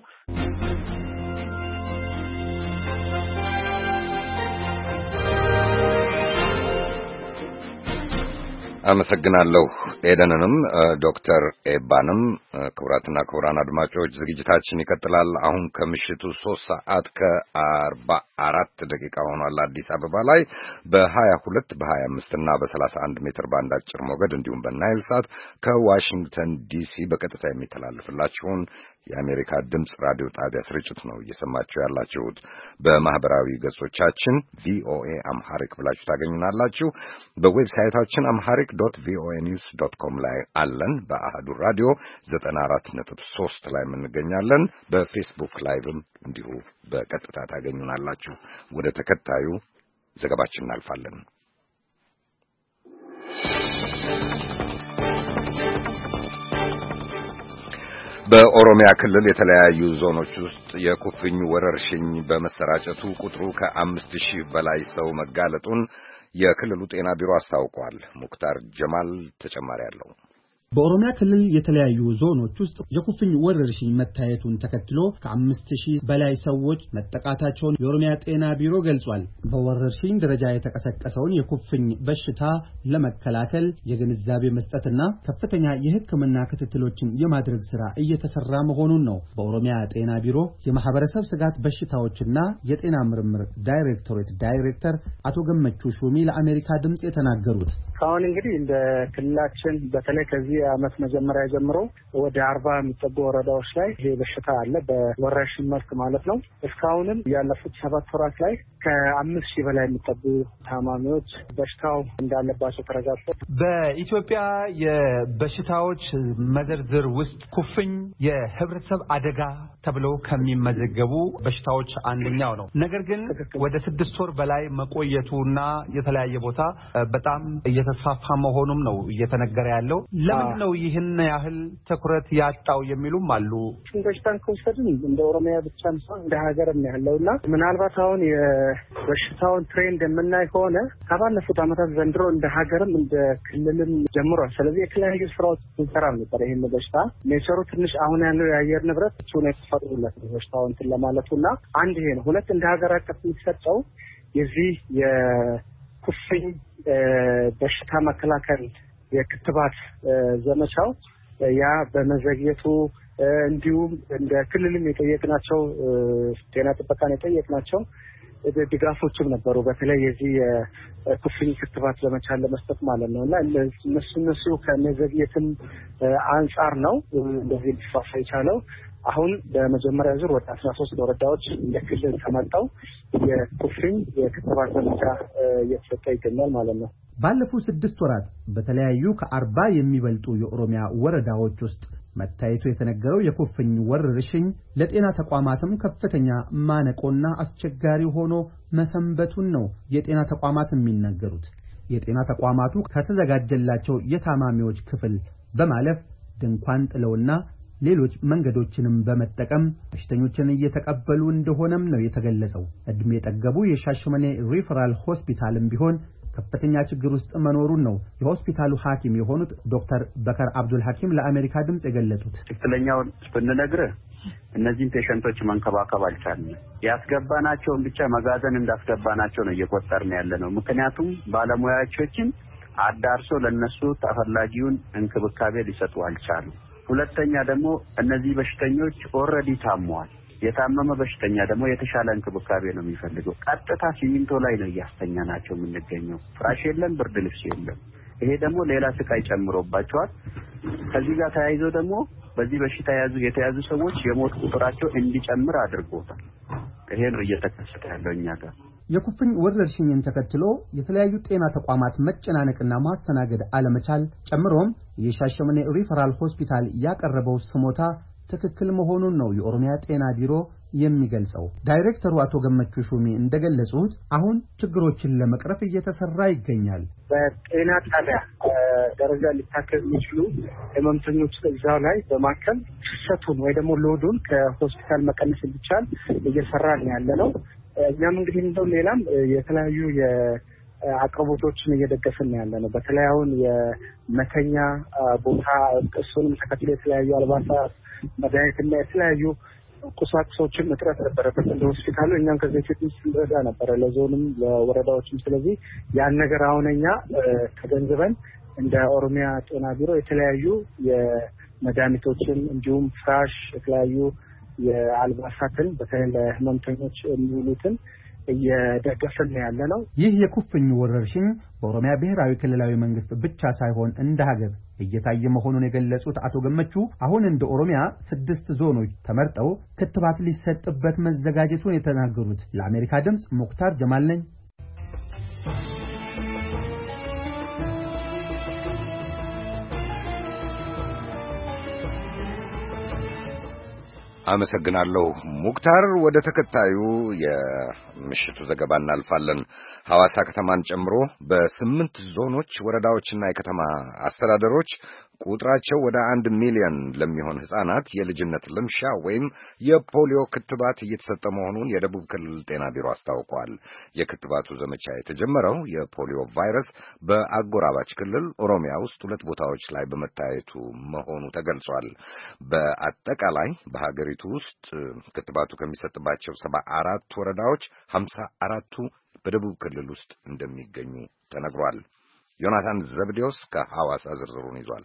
Speaker 1: አመሰግናለሁ ኤደንንም ዶክተር ኤባንም። ክቡራትና ክቡራን አድማጮች ዝግጅታችን ይቀጥላል። አሁን ከምሽቱ ሶስት ሰዓት ከአርባ አራት ደቂቃ ሆኗል። አዲስ አበባ ላይ በሀያ ሁለት በሀያ አምስት እና በሰላሳ አንድ ሜትር ባንድ አጭር ሞገድ እንዲሁም በናይል ሳት ከዋሽንግተን ዲሲ በቀጥታ የሚተላለፍላችሁን የአሜሪካ ድምጽ ራዲዮ ጣቢያ ስርጭት ነው እየሰማችሁ ያላችሁት። በማህበራዊ ገጾቻችን ቪኦኤ አምሃሪክ ብላችሁ ታገኙናላችሁ። በዌብሳይታችን አምሃሪክ ዶት ቪኦኤ ኒውስ ዶት ኮም ላይ አለን። በአህዱ ራዲዮ ዘጠና አራት ነጥብ ሶስት ላይ እንገኛለን። በፌስቡክ ላይቭም እንዲሁ በቀጥታ ታገኙናላችሁ። ወደ ተከታዩ ዘገባችን እናልፋለን። በኦሮሚያ ክልል የተለያዩ ዞኖች ውስጥ የኩፍኝ ወረርሽኝ በመሰራጨቱ ቁጥሩ ከአምስት ሺህ በላይ ሰው መጋለጡን የክልሉ ጤና ቢሮ አስታውቋል። ሙክታር ጀማል ተጨማሪ አለው።
Speaker 7: በኦሮሚያ ክልል የተለያዩ ዞኖች ውስጥ የኩፍኝ ወረርሽኝ መታየቱን ተከትሎ ከአምስት ሺህ በላይ ሰዎች መጠቃታቸውን የኦሮሚያ ጤና ቢሮ ገልጿል። በወረርሽኝ ደረጃ የተቀሰቀሰውን የኩፍኝ በሽታ ለመከላከል የግንዛቤ መስጠትና ከፍተኛ የሕክምና ክትትሎችን የማድረግ ስራ እየተሰራ መሆኑን ነው በኦሮሚያ ጤና ቢሮ የማህበረሰብ ስጋት በሽታዎችና የጤና ምርምር ዳይሬክቶሬት ዳይሬክተር አቶ ገመቹ ሹሚ ለአሜሪካ ድምጽ የተናገሩት።
Speaker 22: አሁን እንግዲህ እንደ ክልላችን በተለይ ከዚህ ዓመት መጀመሪያ ጀምሮ ወደ አርባ የሚጠጉ ወረዳዎች ላይ ይሄ በሽታ አለ፣ በወረርሽኝ መልክ ማለት ነው። እስካሁንም ያለፉት ሰባት ወራት ላይ ከአምስት ሺህ በላይ የሚጠጉ ታማሚዎች በሽታው እንዳለባቸው ተረጋግጧል።
Speaker 23: በኢትዮጵያ የበሽታዎች መዘርዝር ውስጥ ኩፍኝ የህብረተሰብ አደጋ ተብሎ ከሚመዘገቡ በሽታዎች አንደኛው ነው። ነገር ግን ወደ ስድስት ወር በላይ መቆየቱና የተለያየ ቦታ በጣም እየተስፋፋ መሆኑም ነው እየተነገረ ያለው። ለምን ነው ይህን ያህል ትኩረት ያጣው የሚሉም አሉ።
Speaker 22: በሽታን ከወሰድን እንደ ኦሮሚያ ብቻ ሳይሆን እንደ ሀገርም ያለውና ምናልባት አሁን የበሽታውን ትሬንድ የምናይ ከሆነ ከባለፉት ዓመታት ዘንድሮ እንደ ሀገርም እንደ ክልልም ጀምሯል። ስለዚህ የተለያዩ ስራዎች እንሰራ ነበር። ይሄን በሽታ ኔቸሩ ትንሽ አሁን ያለው የአየር ንብረት እሱ ነው የተፈጠረለት በሽታውን እንትን ለማለቱና አንድ ይሄ ነው። ሁለት እንደ ሀገር አቀፍ የሚሰጠው የዚህ የኩፍኝ በሽታ መከላከል የክትባት ዘመቻው ያ በመዘግየቱ እንዲሁም እንደ ክልልም የጠየቅናቸው ጤና ጥበቃን የጠየቅናቸው ድጋፎችም ነበሩ። በተለይ የዚህ የኩፍኝ ክትባት ዘመቻ ለመስጠት ማለት ነውና እነሱ እነሱ ከመዘግየትም አንጻር ነው እንደዚህ ሊፋፋ የቻለው። አሁን በመጀመሪያ ዙር ወደ አስራ ሶስት ወረዳዎች እንደ ክልል ተመጣው የኩፍኝ የክትባት ዘመቻ እየተሰጠ ይገኛል ማለት ነው።
Speaker 7: ባለፉት ስድስት ወራት በተለያዩ ከአርባ የሚበልጡ የኦሮሚያ ወረዳዎች ውስጥ መታየቱ የተነገረው የኩፍኝ ወረርሽኝ ለጤና ተቋማትም ከፍተኛ ማነቆና አስቸጋሪ ሆኖ መሰንበቱን ነው የጤና ተቋማት የሚናገሩት። የጤና ተቋማቱ ከተዘጋጀላቸው የታማሚዎች ክፍል በማለፍ ድንኳን ጥለውና ሌሎች መንገዶችንም በመጠቀም በሽተኞችን እየተቀበሉ እንደሆነም ነው የተገለጸው። እድሜ ጠገቡ የሻሸመኔ ሪፈራል ሆስፒታልም ቢሆን ከፍተኛ ችግር ውስጥ መኖሩን ነው የሆስፒታሉ ሐኪም የሆኑት ዶክተር በከር አብዱል ሐኪም ለአሜሪካ ድምጽ የገለጹት።
Speaker 24: ትክክለኛውን ብንነግርህ እነዚህን ፔሸንቶች መንከባከብ አልቻልንም። ያስገባናቸውን ብቻ መጋዘን እንዳስገባናቸው ነው እየቆጠርን ያለ ነው። ምክንያቱም ባለሙያዎችን አዳርሶ ለነሱ ተፈላጊውን እንክብካቤ ሊሰጡ አልቻሉ። ሁለተኛ ደግሞ እነዚህ በሽተኞች ኦልሬዲ ታመዋል። የታመመ በሽተኛ ደግሞ የተሻለ እንክብካቤ ነው የሚፈልገው። ቀጥታ ሲሚንቶ ላይ ነው እያስተኛናቸው የምንገኘው። ፍራሽ የለም፣ ብርድ ልብስ የለም። ይሄ ደግሞ ሌላ ስቃይ ጨምሮባቸዋል። ከዚህ ጋር ተያይዞ ደግሞ በዚህ በሽታ ያዙ የተያዙ ሰዎች የሞት ቁጥራቸው እንዲጨምር አድርጎታል። ይሄ ነው እየተከሰተ ያለው እኛ ጋር።
Speaker 7: የኩፍኝ ወረርሽኝን ተከትሎ የተለያዩ ጤና ተቋማት መጨናነቅና ማስተናገድ አለመቻል ጨምሮም የሻሸመኔ ሪፈራል ሆስፒታል ያቀረበው ስሞታ ትክክል መሆኑን ነው የኦሮሚያ ጤና ቢሮ የሚገልጸው። ዳይሬክተሩ አቶ ገመቹ ሹሚ እንደገለጹት አሁን ችግሮችን ለመቅረፍ እየተሰራ ይገኛል።
Speaker 22: በጤና ጣቢያ ደረጃ ሊታከም የሚችሉ ህመምተኞች እዛው ላይ በማከም ፍሰቱን ወይ ደግሞ ሎዱን ከሆስፒታል መቀነስ እንዲቻል እየሰራን ያለ ነው። እኛም እንግዲህ እንደው ሌላም የተለያዩ የአቅርቦቶችን እየደገፍን ያለ ነው። በተለይ አሁን የመተኛ ቦታ እሱንም ተከትሎ የተለያዩ አልባሳት፣ መድኃኒትና የተለያዩ ቁሳቁሶችን እጥረት ነበረበት እንደ ሆስፒታሉ። እኛም ከዚህ በፊት ስንረዳ ነበረ ለዞንም ለወረዳዎችም። ስለዚህ ያን ነገር አሁን እኛ ተገንዝበን እንደ ኦሮሚያ ጤና ቢሮ የተለያዩ የመድኃኒቶችን እንዲሁም ፍራሽ የተለያዩ የአልባሳትን በተለይ ለህመምተኞች የሚውሉትን እየደገፈን ያለ ነው።
Speaker 7: ይህ የኩፍኝ ወረርሽኝ በኦሮሚያ ብሔራዊ ክልላዊ መንግስት ብቻ ሳይሆን እንደ ሀገር እየታየ መሆኑን የገለጹት አቶ ገመቹ አሁን እንደ ኦሮሚያ ስድስት ዞኖች ተመርጠው ክትባት ሊሰጥበት መዘጋጀቱን የተናገሩት ለአሜሪካ ድምጽ ሙክታር ጀማል ነኝ።
Speaker 1: አመሰግናለሁ ሙክታር። ወደ ተከታዩ የምሽቱ ዘገባ እናልፋለን። ሐዋሳ ከተማን ጨምሮ በስምንት ዞኖች ወረዳዎችና የከተማ አስተዳደሮች ቁጥራቸው ወደ አንድ ሚሊዮን ለሚሆን ህጻናት የልጅነት ልምሻ ወይም የፖሊዮ ክትባት እየተሰጠ መሆኑን የደቡብ ክልል ጤና ቢሮ አስታውቋል። የክትባቱ ዘመቻ የተጀመረው የፖሊዮ ቫይረስ በአጎራባች ክልል ኦሮሚያ ውስጥ ሁለት ቦታዎች ላይ በመታየቱ መሆኑ ተገልጿል። በአጠቃላይ በሀገሪቱ ውስጥ ክትባቱ ከሚሰጥባቸው ሰባ አራት ወረዳዎች ሀምሳ አራቱ በደቡብ ክልል ውስጥ እንደሚገኙ ተነግሯል። ዮናታን ዘብዴዎስ ከሐዋሳ ዝርዝሩን ይዟል።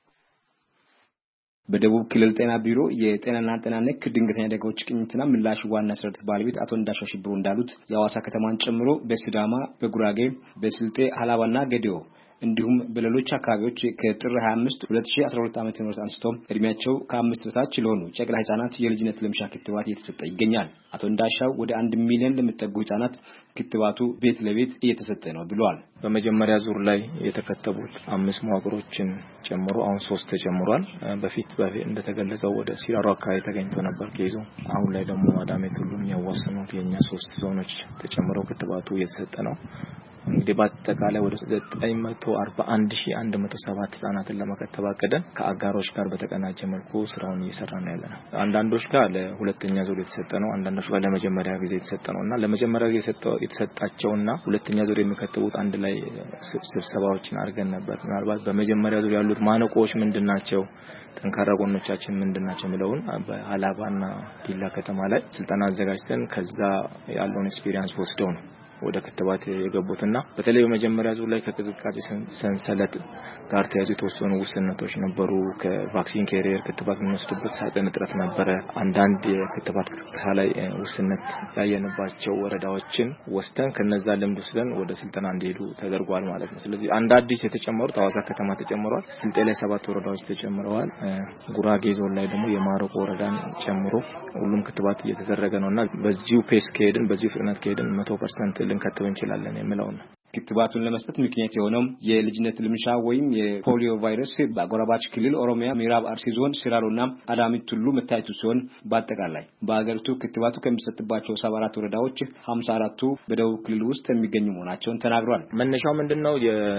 Speaker 2: በደቡብ ክልል ጤና ቢሮ የጤናና ጤና ነክ ድንገተኛ አደጋዎች ቅኝትና ምላሽ ዋና ስራ አስኪያጅ ባለቤት አቶ እንዳሻው ሽብሩ እንዳሉት የሐዋሳ ከተማን ጨምሮ በሲዳማ፣ በጉራጌ፣ በስልጤ፣ ሐላባና ገዲዮ እንዲሁም በሌሎች አካባቢዎች ከጥር ሀያ አምስት ሁለት ሺህ አስራ ሁለት ዓመተ ምህረት አንስቶ እድሜያቸው ከአምስት በታች ለሆኑ ጨቅላ ህጻናት የልጅነት ልምሻ ክትባት እየተሰጠ ይገኛል። አቶ እንዳሻው ወደ አንድ ሚሊዮን ለሚጠጉ ህጻናት ክትባቱ ቤት ለቤት እየተሰጠ ነው ብለዋል።
Speaker 21: በመጀመሪያ ዙር ላይ የተከተቡት አምስት መዋቅሮችን ጨምሮ አሁን ሶስት ተጨምሯል። በፊት እንደተገለጸው ወደ ሲራሮ አካባቢ ተገኝቶ ነበር ኬዙ። አሁን ላይ ደግሞ አዳሜት ሁሉም ያዋሰኑት የኛ ሶስት ዞኖች ተጨምረው ክትባቱ እየተሰጠ ነው። እንግዲህ በአጠቃላይ ወደ ዘጠኝ መቶ አርባ አንድ ሺህ አንድ መቶ ሰባት ህጻናትን ለመከተብ አቅደን ከአጋሮች ጋር በተቀናጀ መልኩ ስራውን እየሰራን ነው ያለነው። አንዳንዶች ጋር ለሁለተኛ ዙር የተሰጠ ነው፣ አንዳንዶች ጋር ለመጀመሪያ ጊዜ የተሰጠ ነውና ለመጀመሪያ ጊዜ የተሰጣቸውና ሁለተኛ ዙር የሚከተቡት አንድ ላይ ስብሰባዎችን አድርገን ነበር። ምናልባት በመጀመሪያ ዙር ያሉት ማነቆዎች ምንድናቸው፣ ጠንካራ ጎኖቻችን ምንድናቸው የሚለውን በሐላባና ዲላ ከተማ ላይ ስልጠና አዘጋጅተን ከዛ ያለውን ኤክስፒሪያንስ ወስደው ነው ወደ ክትባት የገቡትና በተለይ በመጀመሪያ ዙር ላይ ከቅዝቃዜ ሰንሰለት ጋር ተያይዞ የተወሰኑ ውስንነቶች ነበሩ። ከቫክሲን ካሪየር ክትባት የሚወስዱበት ሳጥን እጥረት ነበረ። አንዳንድ የክትባት ቅስቀሳ ላይ ውስንነት ያየንባቸው ወረዳዎችን ወስተን ከነዛ ልምድ ወስደን ወደ ስልጠና እንዲሄዱ ተደርጓል ማለት ነው። ስለዚህ አንድ አዲስ የተጨመሩት ሐዋሳ ከተማ ተጨምሯል። ስልጤ ላይ ሰባት ወረዳዎች ተጨምረዋል። ጉራጌ ዞን ላይ ደግሞ የማረቆ ወረዳን ጨምሮ ሁሉም ክትባት እየተደረገ ነውና በዚሁ ፔስ ከሄድን በዚሁ ፍጥነት ከሄድን መቶ ፐርሰንት ልንከተብ እንችላለን የሚለው ነው።
Speaker 2: ክትባቱን ለመስጠት ምክንያት የሆነው የልጅነት ልምሻ ወይም የፖሊዮ ቫይረስ በአጎራባች ክልል ኦሮሚያ ምዕራብ አርሲ ዞን ሲራሮና አዳሚት ሁሉ መታየቱ ሲሆን በአጠቃላይ በአገሪቱ ክትባቱ ከሚሰጥባቸው ሰባ አራት ወረዳዎች ሀምሳ አራቱ በደቡብ ክልል ውስጥ የሚገኙ መሆናቸውን ተናግሯል።
Speaker 21: መነሻው ምንድነው?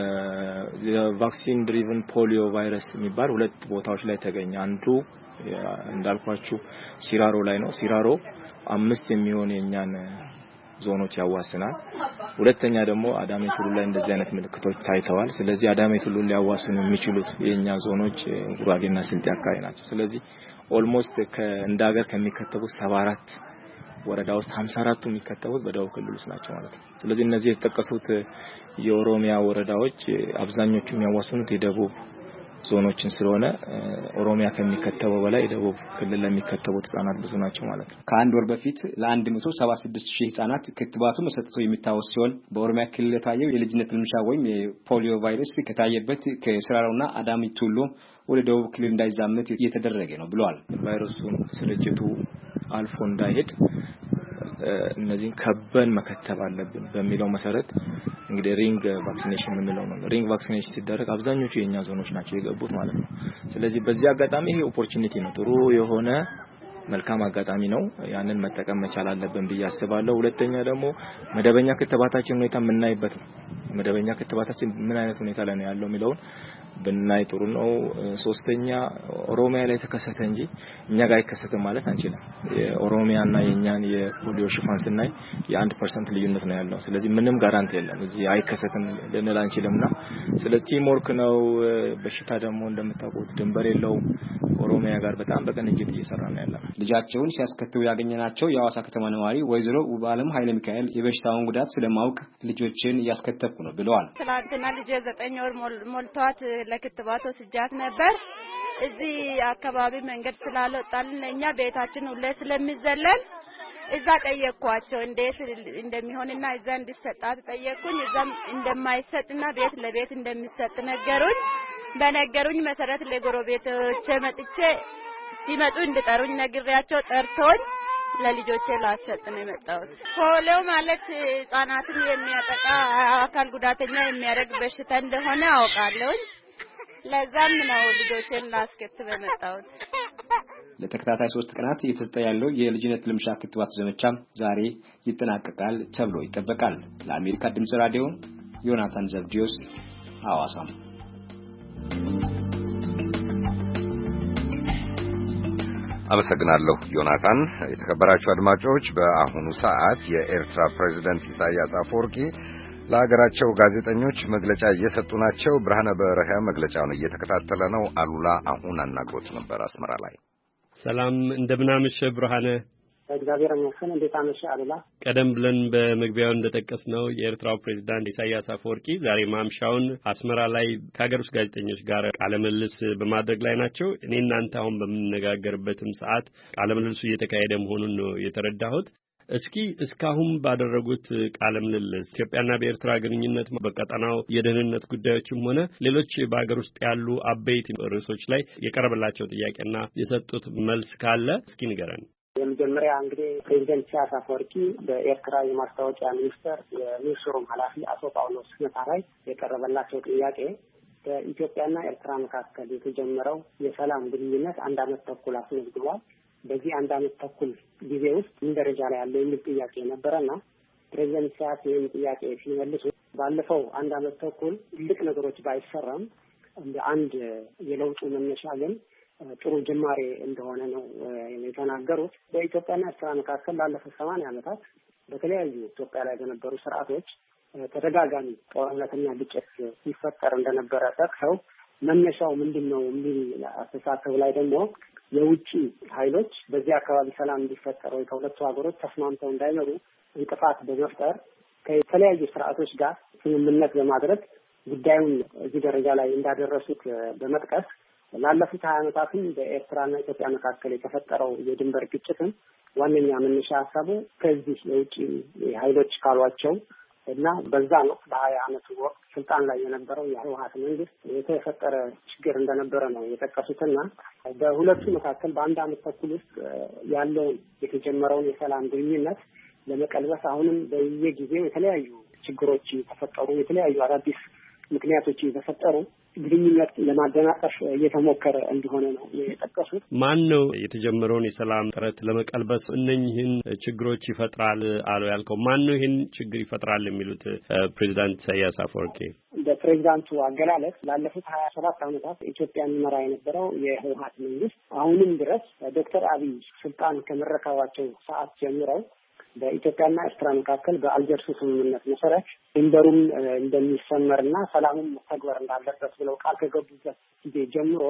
Speaker 21: የቫክሲን ድሪቨን ፖሊዮ ቫይረስ የሚባል ሁለት ቦታዎች ላይ ተገኘ። አንዱ እንዳልኳችሁ ሲራሮ ላይ ነው። ሲራሮ አምስት የሚሆን የኛን ዞኖች ያዋስናል። ሁለተኛ ደግሞ አዳሜት ሁሉ ላይ እንደዚህ አይነት ምልክቶች ታይተዋል። ስለዚህ አዳሜት ሁሉ ሊያዋስኑ የሚችሉት የኛ ዞኖች ጉራጌና ስልጤ አካባቢ ናቸው። ስለዚህ ኦልሞስት ከእንደ ሀገር ከሚከተቡት ሰባ አራት ወረዳ ውስጥ ሀምሳ አራቱ የሚከተቡት በደቡብ ክልል ውስጥ ናቸው ማለት ነው። ስለዚህ እነዚህ የተጠቀሱት የኦሮሚያ ወረዳዎች አብዛኞቹ የሚያዋስኑት የደቡብ ዞኖችን ስለሆነ ኦሮሚያ ከሚከተበው በላይ ደቡብ ክልል ለሚከተቡት ህጻናት ብዙ ናቸው ማለት ነው።
Speaker 2: ከአንድ ወር በፊት ለአንድ መቶ ሰባ ስድስት ሺህ ህጻናት ክትባቱ መሰጠቱ የሚታወስ ሲሆን በኦሮሚያ ክልል የታየው የልጅነት ልምሻ ወይም የፖሊዮ ቫይረስ ከታየበት ከሲራሮና አዳሚት ሁሉ ወደ ደቡብ ክልል እንዳይዛመት እየተደረገ ነው ብለዋል።
Speaker 21: ቫይረሱን ስርጭቱ አልፎ እንዳይሄድ እነዚህን ከበን መከተብ አለብን በሚለው መሰረት እንግዲህ ሪንግ ቫክሲኔሽን የምንለው ነው። ሪንግ ቫክሲኔሽን ሲደረግ አብዛኞቹ የኛ ዞኖች ናቸው የገቡት ማለት ነው። ስለዚህ በዚህ አጋጣሚ ይሄ ኦፖርቹኒቲ ነው፣ ጥሩ የሆነ መልካም አጋጣሚ ነው። ያንን መጠቀም መቻል አለብን ብዬ አስባለሁ። ሁለተኛ ደግሞ መደበኛ ክትባታችን ሁኔታ የምናይበት ነው። መደበኛ ክትባታችን ምን አይነት ሁኔታ ላይ ነው ያለው የሚለውን
Speaker 5: ብናይ ጥሩ ነው። ሶስተኛ ኦሮሚያ ላይ ተከሰተ እንጂ እኛ ጋር አይከሰተም ማለት አንችልም። የኦሮሚያና የኛን የፖሊዮ ሽፋን ስናይ የአንድ ፐርሰንት ልዩነት ነው ያለው። ስለዚህ ምንም ጋራንቲ የለም እዚህ አይከሰተም ልንል አንችልምና ስለ ቲም ወርክ ነው። በሽታ ደግሞ እንደምታውቁት ድንበር የለውም። ኦሮሚያ ጋር በጣም በቅንጅት እየሰራ ነው ያለው።
Speaker 2: ልጃቸውን ሲያስከትሉ ያገኘናቸው የሐዋሳ ከተማ ነዋሪ ወይዘሮ ውብአለም ኃይለ ሚካኤል የበሽታውን ጉዳት ስለማውቅ ልጆችን እያስከተብኩ ነው ብለዋል።
Speaker 6: ትላንትና ልጄ ዘጠኝ ወር ሞልቷት ለክትባት ወስጃት ነበር። እዚህ አካባቢ መንገድ ስላልወጣልን እኛ ቤታችን ሁሌ ስለሚዘለል እዛ ጠየቅኳቸው እንዴት እንደሚሆንና እዛ እንዲሰጣት ጠየቅኩኝ። እዛም እንደማይሰጥና ቤት ለቤት እንደሚሰጥ ነገሩኝ። በነገሩኝ መሰረት ለጎረቤቶቼ መጥቼ ሲመጡ እንድጠሩኝ ነግሬያቸው ጠርቶኝ ለልጆቼ ላሰጥ ነው የመጣሁት። ፖሊዮ ማለት ህጻናትን የሚያጠቃ አካል ጉዳተኛ የሚያደርግ በሽታ እንደሆነ አውቃለሁ። ለዛም ነው ልጆቼን ላስከትብ የመጣሁት።
Speaker 2: ለተከታታይ ሶስት ቀናት እየተሰጠ ያለው የልጅነት ልምሻ ክትባት ዘመቻ ዛሬ ይጠናቀቃል ተብሎ ይጠበቃል። ለአሜሪካ ድምጽ ራዲዮ ዮናታን ዘብዲዮስ ሐዋሳም።
Speaker 1: አመሰግናለሁ ዮናታን። የተከበራችሁ አድማጮች በአሁኑ ሰዓት የኤርትራ ፕሬዝዳንት ኢሳያስ አፈወርቂ ለሀገራቸው ጋዜጠኞች መግለጫ እየሰጡ ናቸው። ብርሃነ በረሃ መግለጫውን እየተከታተለ ነው። አሉላ አሁን አናግሮት ነበር አስመራ ላይ።
Speaker 4: ሰላም እንደምናመሸ ብርሃነ።
Speaker 8: እግዚአብሔር ይመስገን። እንዴት አመሸ አሉላ?
Speaker 4: ቀደም ብለን በመግቢያው እንደጠቀስነው የኤርትራው ፕሬዝዳንት ኢሳያስ አፈወርቂ ዛሬ ማምሻውን አስመራ ላይ ከሀገር ውስጥ ጋዜጠኞች ጋር ቃለ ምልልስ በማድረግ ላይ ናቸው። እኔ እናንተ አሁን በምንነጋገርበትም ሰዓት ቃለ ምልልሱ እየተካሄደ መሆኑን ነው የተረዳሁት። እስኪ እስካሁን ባደረጉት ቃለ ምልልስ ኢትዮጵያና በኤርትራ ግንኙነት በቀጠናው የደህንነት ጉዳዮችም ሆነ ሌሎች በአገር ውስጥ ያሉ አበይት ርዕሶች ላይ የቀረበላቸው ጥያቄና የሰጡት መልስ ካለ እስኪ ንገረን።
Speaker 8: የመጀመሪያ እንግዲህ ፕሬዚደንት ኢሳያስ አፈወርቂ በኤርትራ የማስታወቂያ ሚኒስቴር የሚኒስትሩም ኃላፊ አቶ ጳውሎስ ነታ ላይ የቀረበላቸው ጥያቄ በኢትዮጵያና ኤርትራ መካከል የተጀመረው የሰላም ግንኙነት አንድ ዓመት ተኩል አስመዝግቧል። በዚህ አንድ ዓመት ተኩል ጊዜ ውስጥ ምን ደረጃ ላይ ያለው የሚል ጥያቄ ነበረና ፕሬዚደንት ኢሳያስ ይህን ጥያቄ ሲመልሱ ባለፈው አንድ ዓመት ተኩል ትልቅ ነገሮች ባይሰራም እንደ አንድ የለውጡ መነሻ ግን ጥሩ ጅማሬ እንደሆነ ነው የተናገሩት። በኢትዮጵያና ኤርትራ መካከል ላለፉት ሰማንያ ዓመታት በተለያዩ ኢትዮጵያ ላይ በነበሩ ስርዓቶች ተደጋጋሚ ጦርነትና ግጭት ሲፈጠር እንደነበረ ጠቅሰው መነሻው ምንድን ነው የሚል አስተሳሰብ ላይ ደግሞ የውጭ ኃይሎች በዚህ አካባቢ ሰላም እንዲፈጠር ወይ ከሁለቱ ሀገሮች ተስማምተው እንዳይኖሩ እንቅፋት በመፍጠር ከተለያዩ ስርዓቶች ጋር ስምምነት በማድረግ ጉዳዩን እዚህ ደረጃ ላይ እንዳደረሱት በመጥቀስ ላለፉት ሀያ ዓመታትም በኤርትራና ኢትዮጵያ መካከል የተፈጠረው የድንበር ግጭትም ዋነኛ መነሻ ሀሳቡ ከዚህ የውጭ ኃይሎች ካሏቸው እና በዛ ነው በሀያ ዓመቱ ወቅት ስልጣን ላይ የነበረው የህወሓት መንግስት የተፈጠረ ችግር እንደነበረ ነው የጠቀሱትና በሁለቱ መካከል በአንድ ዓመት ተኩል ውስጥ ያለውን የተጀመረውን የሰላም ግንኙነት ለመቀልበስ አሁንም በየጊዜው የተለያዩ ችግሮች ተፈጠሩ፣ የተለያዩ አዳዲስ ምክንያቶች የተፈጠሩ ግንኙነት ለማደናቀፍ እየተሞከረ እንደሆነ ነው የጠቀሱት።
Speaker 4: ማን ነው የተጀመረውን የሰላም ጥረት ለመቀልበስ እነኚህን ችግሮች ይፈጥራል አሉ ያልከው? ማን ነው ይህን ችግር ይፈጥራል የሚሉት ፕሬዚዳንት ኢሳያስ አፈወርቂ?
Speaker 8: በፕሬዚዳንቱ አገላለጽ ላለፉት ሀያ ሰባት ዓመታት ኢትዮጵያን መራ የነበረው የህወሓት መንግስት አሁንም ድረስ ዶክተር አብይ ስልጣን ከመረከባቸው ሰዓት ጀምረው በኢትዮጵያና ኤርትራ መካከል በአልጀርሱ ስምምነት መሰረት ድንበሩም እንደሚሰመርና ሰላሙም መተግበር እንዳለበት ብለው ቃል ከገቡበት ጊዜ ጀምሮ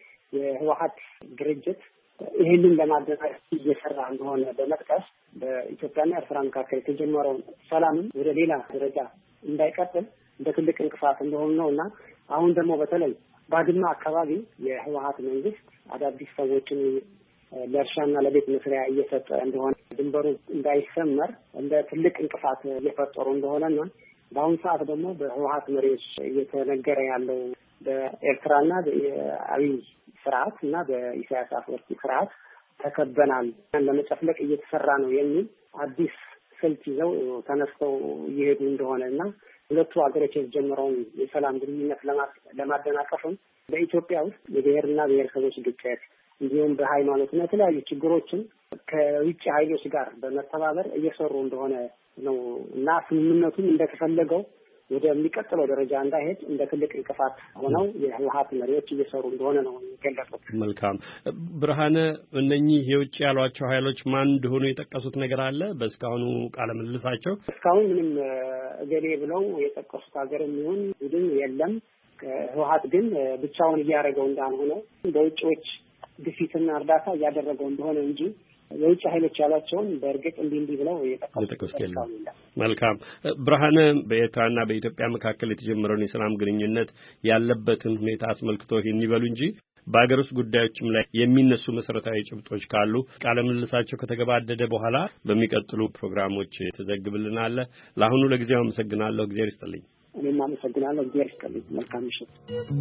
Speaker 8: የህወሓት ድርጅት ይህንን ለማድረግ እየሰራ እንደሆነ በመጥቀስ በኢትዮጵያና ኤርትራ መካከል የተጀመረውን ሰላምም ወደ ሌላ ደረጃ እንዳይቀጥል እንደ ትልቅ እንቅፋት እንደሆነ ነው እና አሁን ደግሞ በተለይ ባድማ አካባቢ የህወሓት መንግስት አዳዲስ ሰዎችን ለእርሻና ለቤት መስሪያ እየሰጠ እንደሆነ ድንበሩ እንዳይሰመር እንደ ትልቅ እንቅፋት እየፈጠሩ እንደሆነና በአሁኑ ሰዓት ደግሞ በህወሓት መሪዎች እየተነገረ ያለው በኤርትራና በአብይ ስርዓት እና በኢሳያስ አፈወርቂ ስርዓት ተከበናል፣ ለመጨፍለቅ እየተሰራ ነው የሚል አዲስ ስልት ይዘው ተነስተው እየሄዱ እንደሆነና ሁለቱ ሀገሮች የተጀመረውን የሰላም ግንኙነት ለማደናቀፍም በኢትዮጵያ ውስጥ የብሔርና ብሔረሰቦች ግጭት እንዲሁም በሃይማኖትና የተለያዩ ችግሮችን ከውጭ ኃይሎች ጋር በመተባበር እየሰሩ እንደሆነ ነው እና ስምምነቱም እንደተፈለገው ወደሚቀጥለው ደረጃ እንዳይሄድ እንደ ትልቅ እንቅፋት ሆነው የህወሓት መሪዎች እየሰሩ እንደሆነ ነው የሚገለጹት።
Speaker 4: መልካም ብርሃነ፣ እነኚህ የውጭ ያሏቸው ኃይሎች ማን እንደሆኑ የጠቀሱት ነገር አለ? በእስካሁኑ ቃለ ምልልሳቸው
Speaker 8: እስካሁን ምንም እገሌ ብለው የጠቀሱት ሀገር የሚሆን ቡድን የለም። ህወሓት ግን ብቻውን እያደረገው እንዳልሆነ በውጭዎች ግፊትና እርዳታ እያደረገው እንደሆነ እንጂ የውጭ ኃይሎች ያሏቸውን በእርግጥ እንዲህ እንዲህ ብለው
Speaker 4: የጠቀሱት የለም። መልካም ብርሃነ፣ በኤርትራና በኢትዮጵያ መካከል የተጀመረውን የሰላም ግንኙነት ያለበትን ሁኔታ አስመልክቶ የሚበሉ እንጂ በአገር ውስጥ ጉዳዮችም ላይ የሚነሱ መሰረታዊ ጭብጦች ካሉ ቃለ ምልልሳቸው ከተገባደደ በኋላ በሚቀጥሉ ፕሮግራሞች ተዘግብልናል። ለአሁኑ ለጊዜው አመሰግናለሁ። እግዚአብሔር ይስጥልኝ።
Speaker 8: እኔም አመሰግናለሁ። እግዚአብሔር ይስጥልኝ። መልካም ምሽት።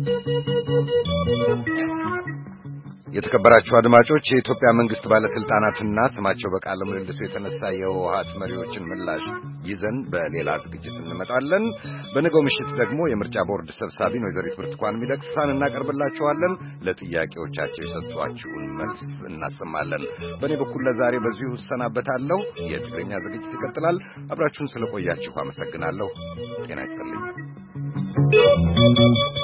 Speaker 1: የተከበራችሁ አድማጮች፣ የኢትዮጵያ መንግስት ባለስልጣናትና ስማቸው በቃለ ምልልሱ የተነሳ የህወሓት መሪዎችን ምላሽ ይዘን በሌላ ዝግጅት እንመጣለን። በነገው ምሽት ደግሞ የምርጫ ቦርድ ሰብሳቢን ወይዘሪት ብርቱካን ሚደቅሳን እናቀርብላችኋለን። ለጥያቄዎቻቸው የሰጧችሁን መልስ እናሰማለን። በእኔ በኩል ለዛሬ በዚሁ እሰናበታለሁ። የትግርኛ ዝግጅት ይቀጥላል። አብራችሁን ስለቆያችሁ አመሰግናለሁ። ጤና ይስጥልኝ።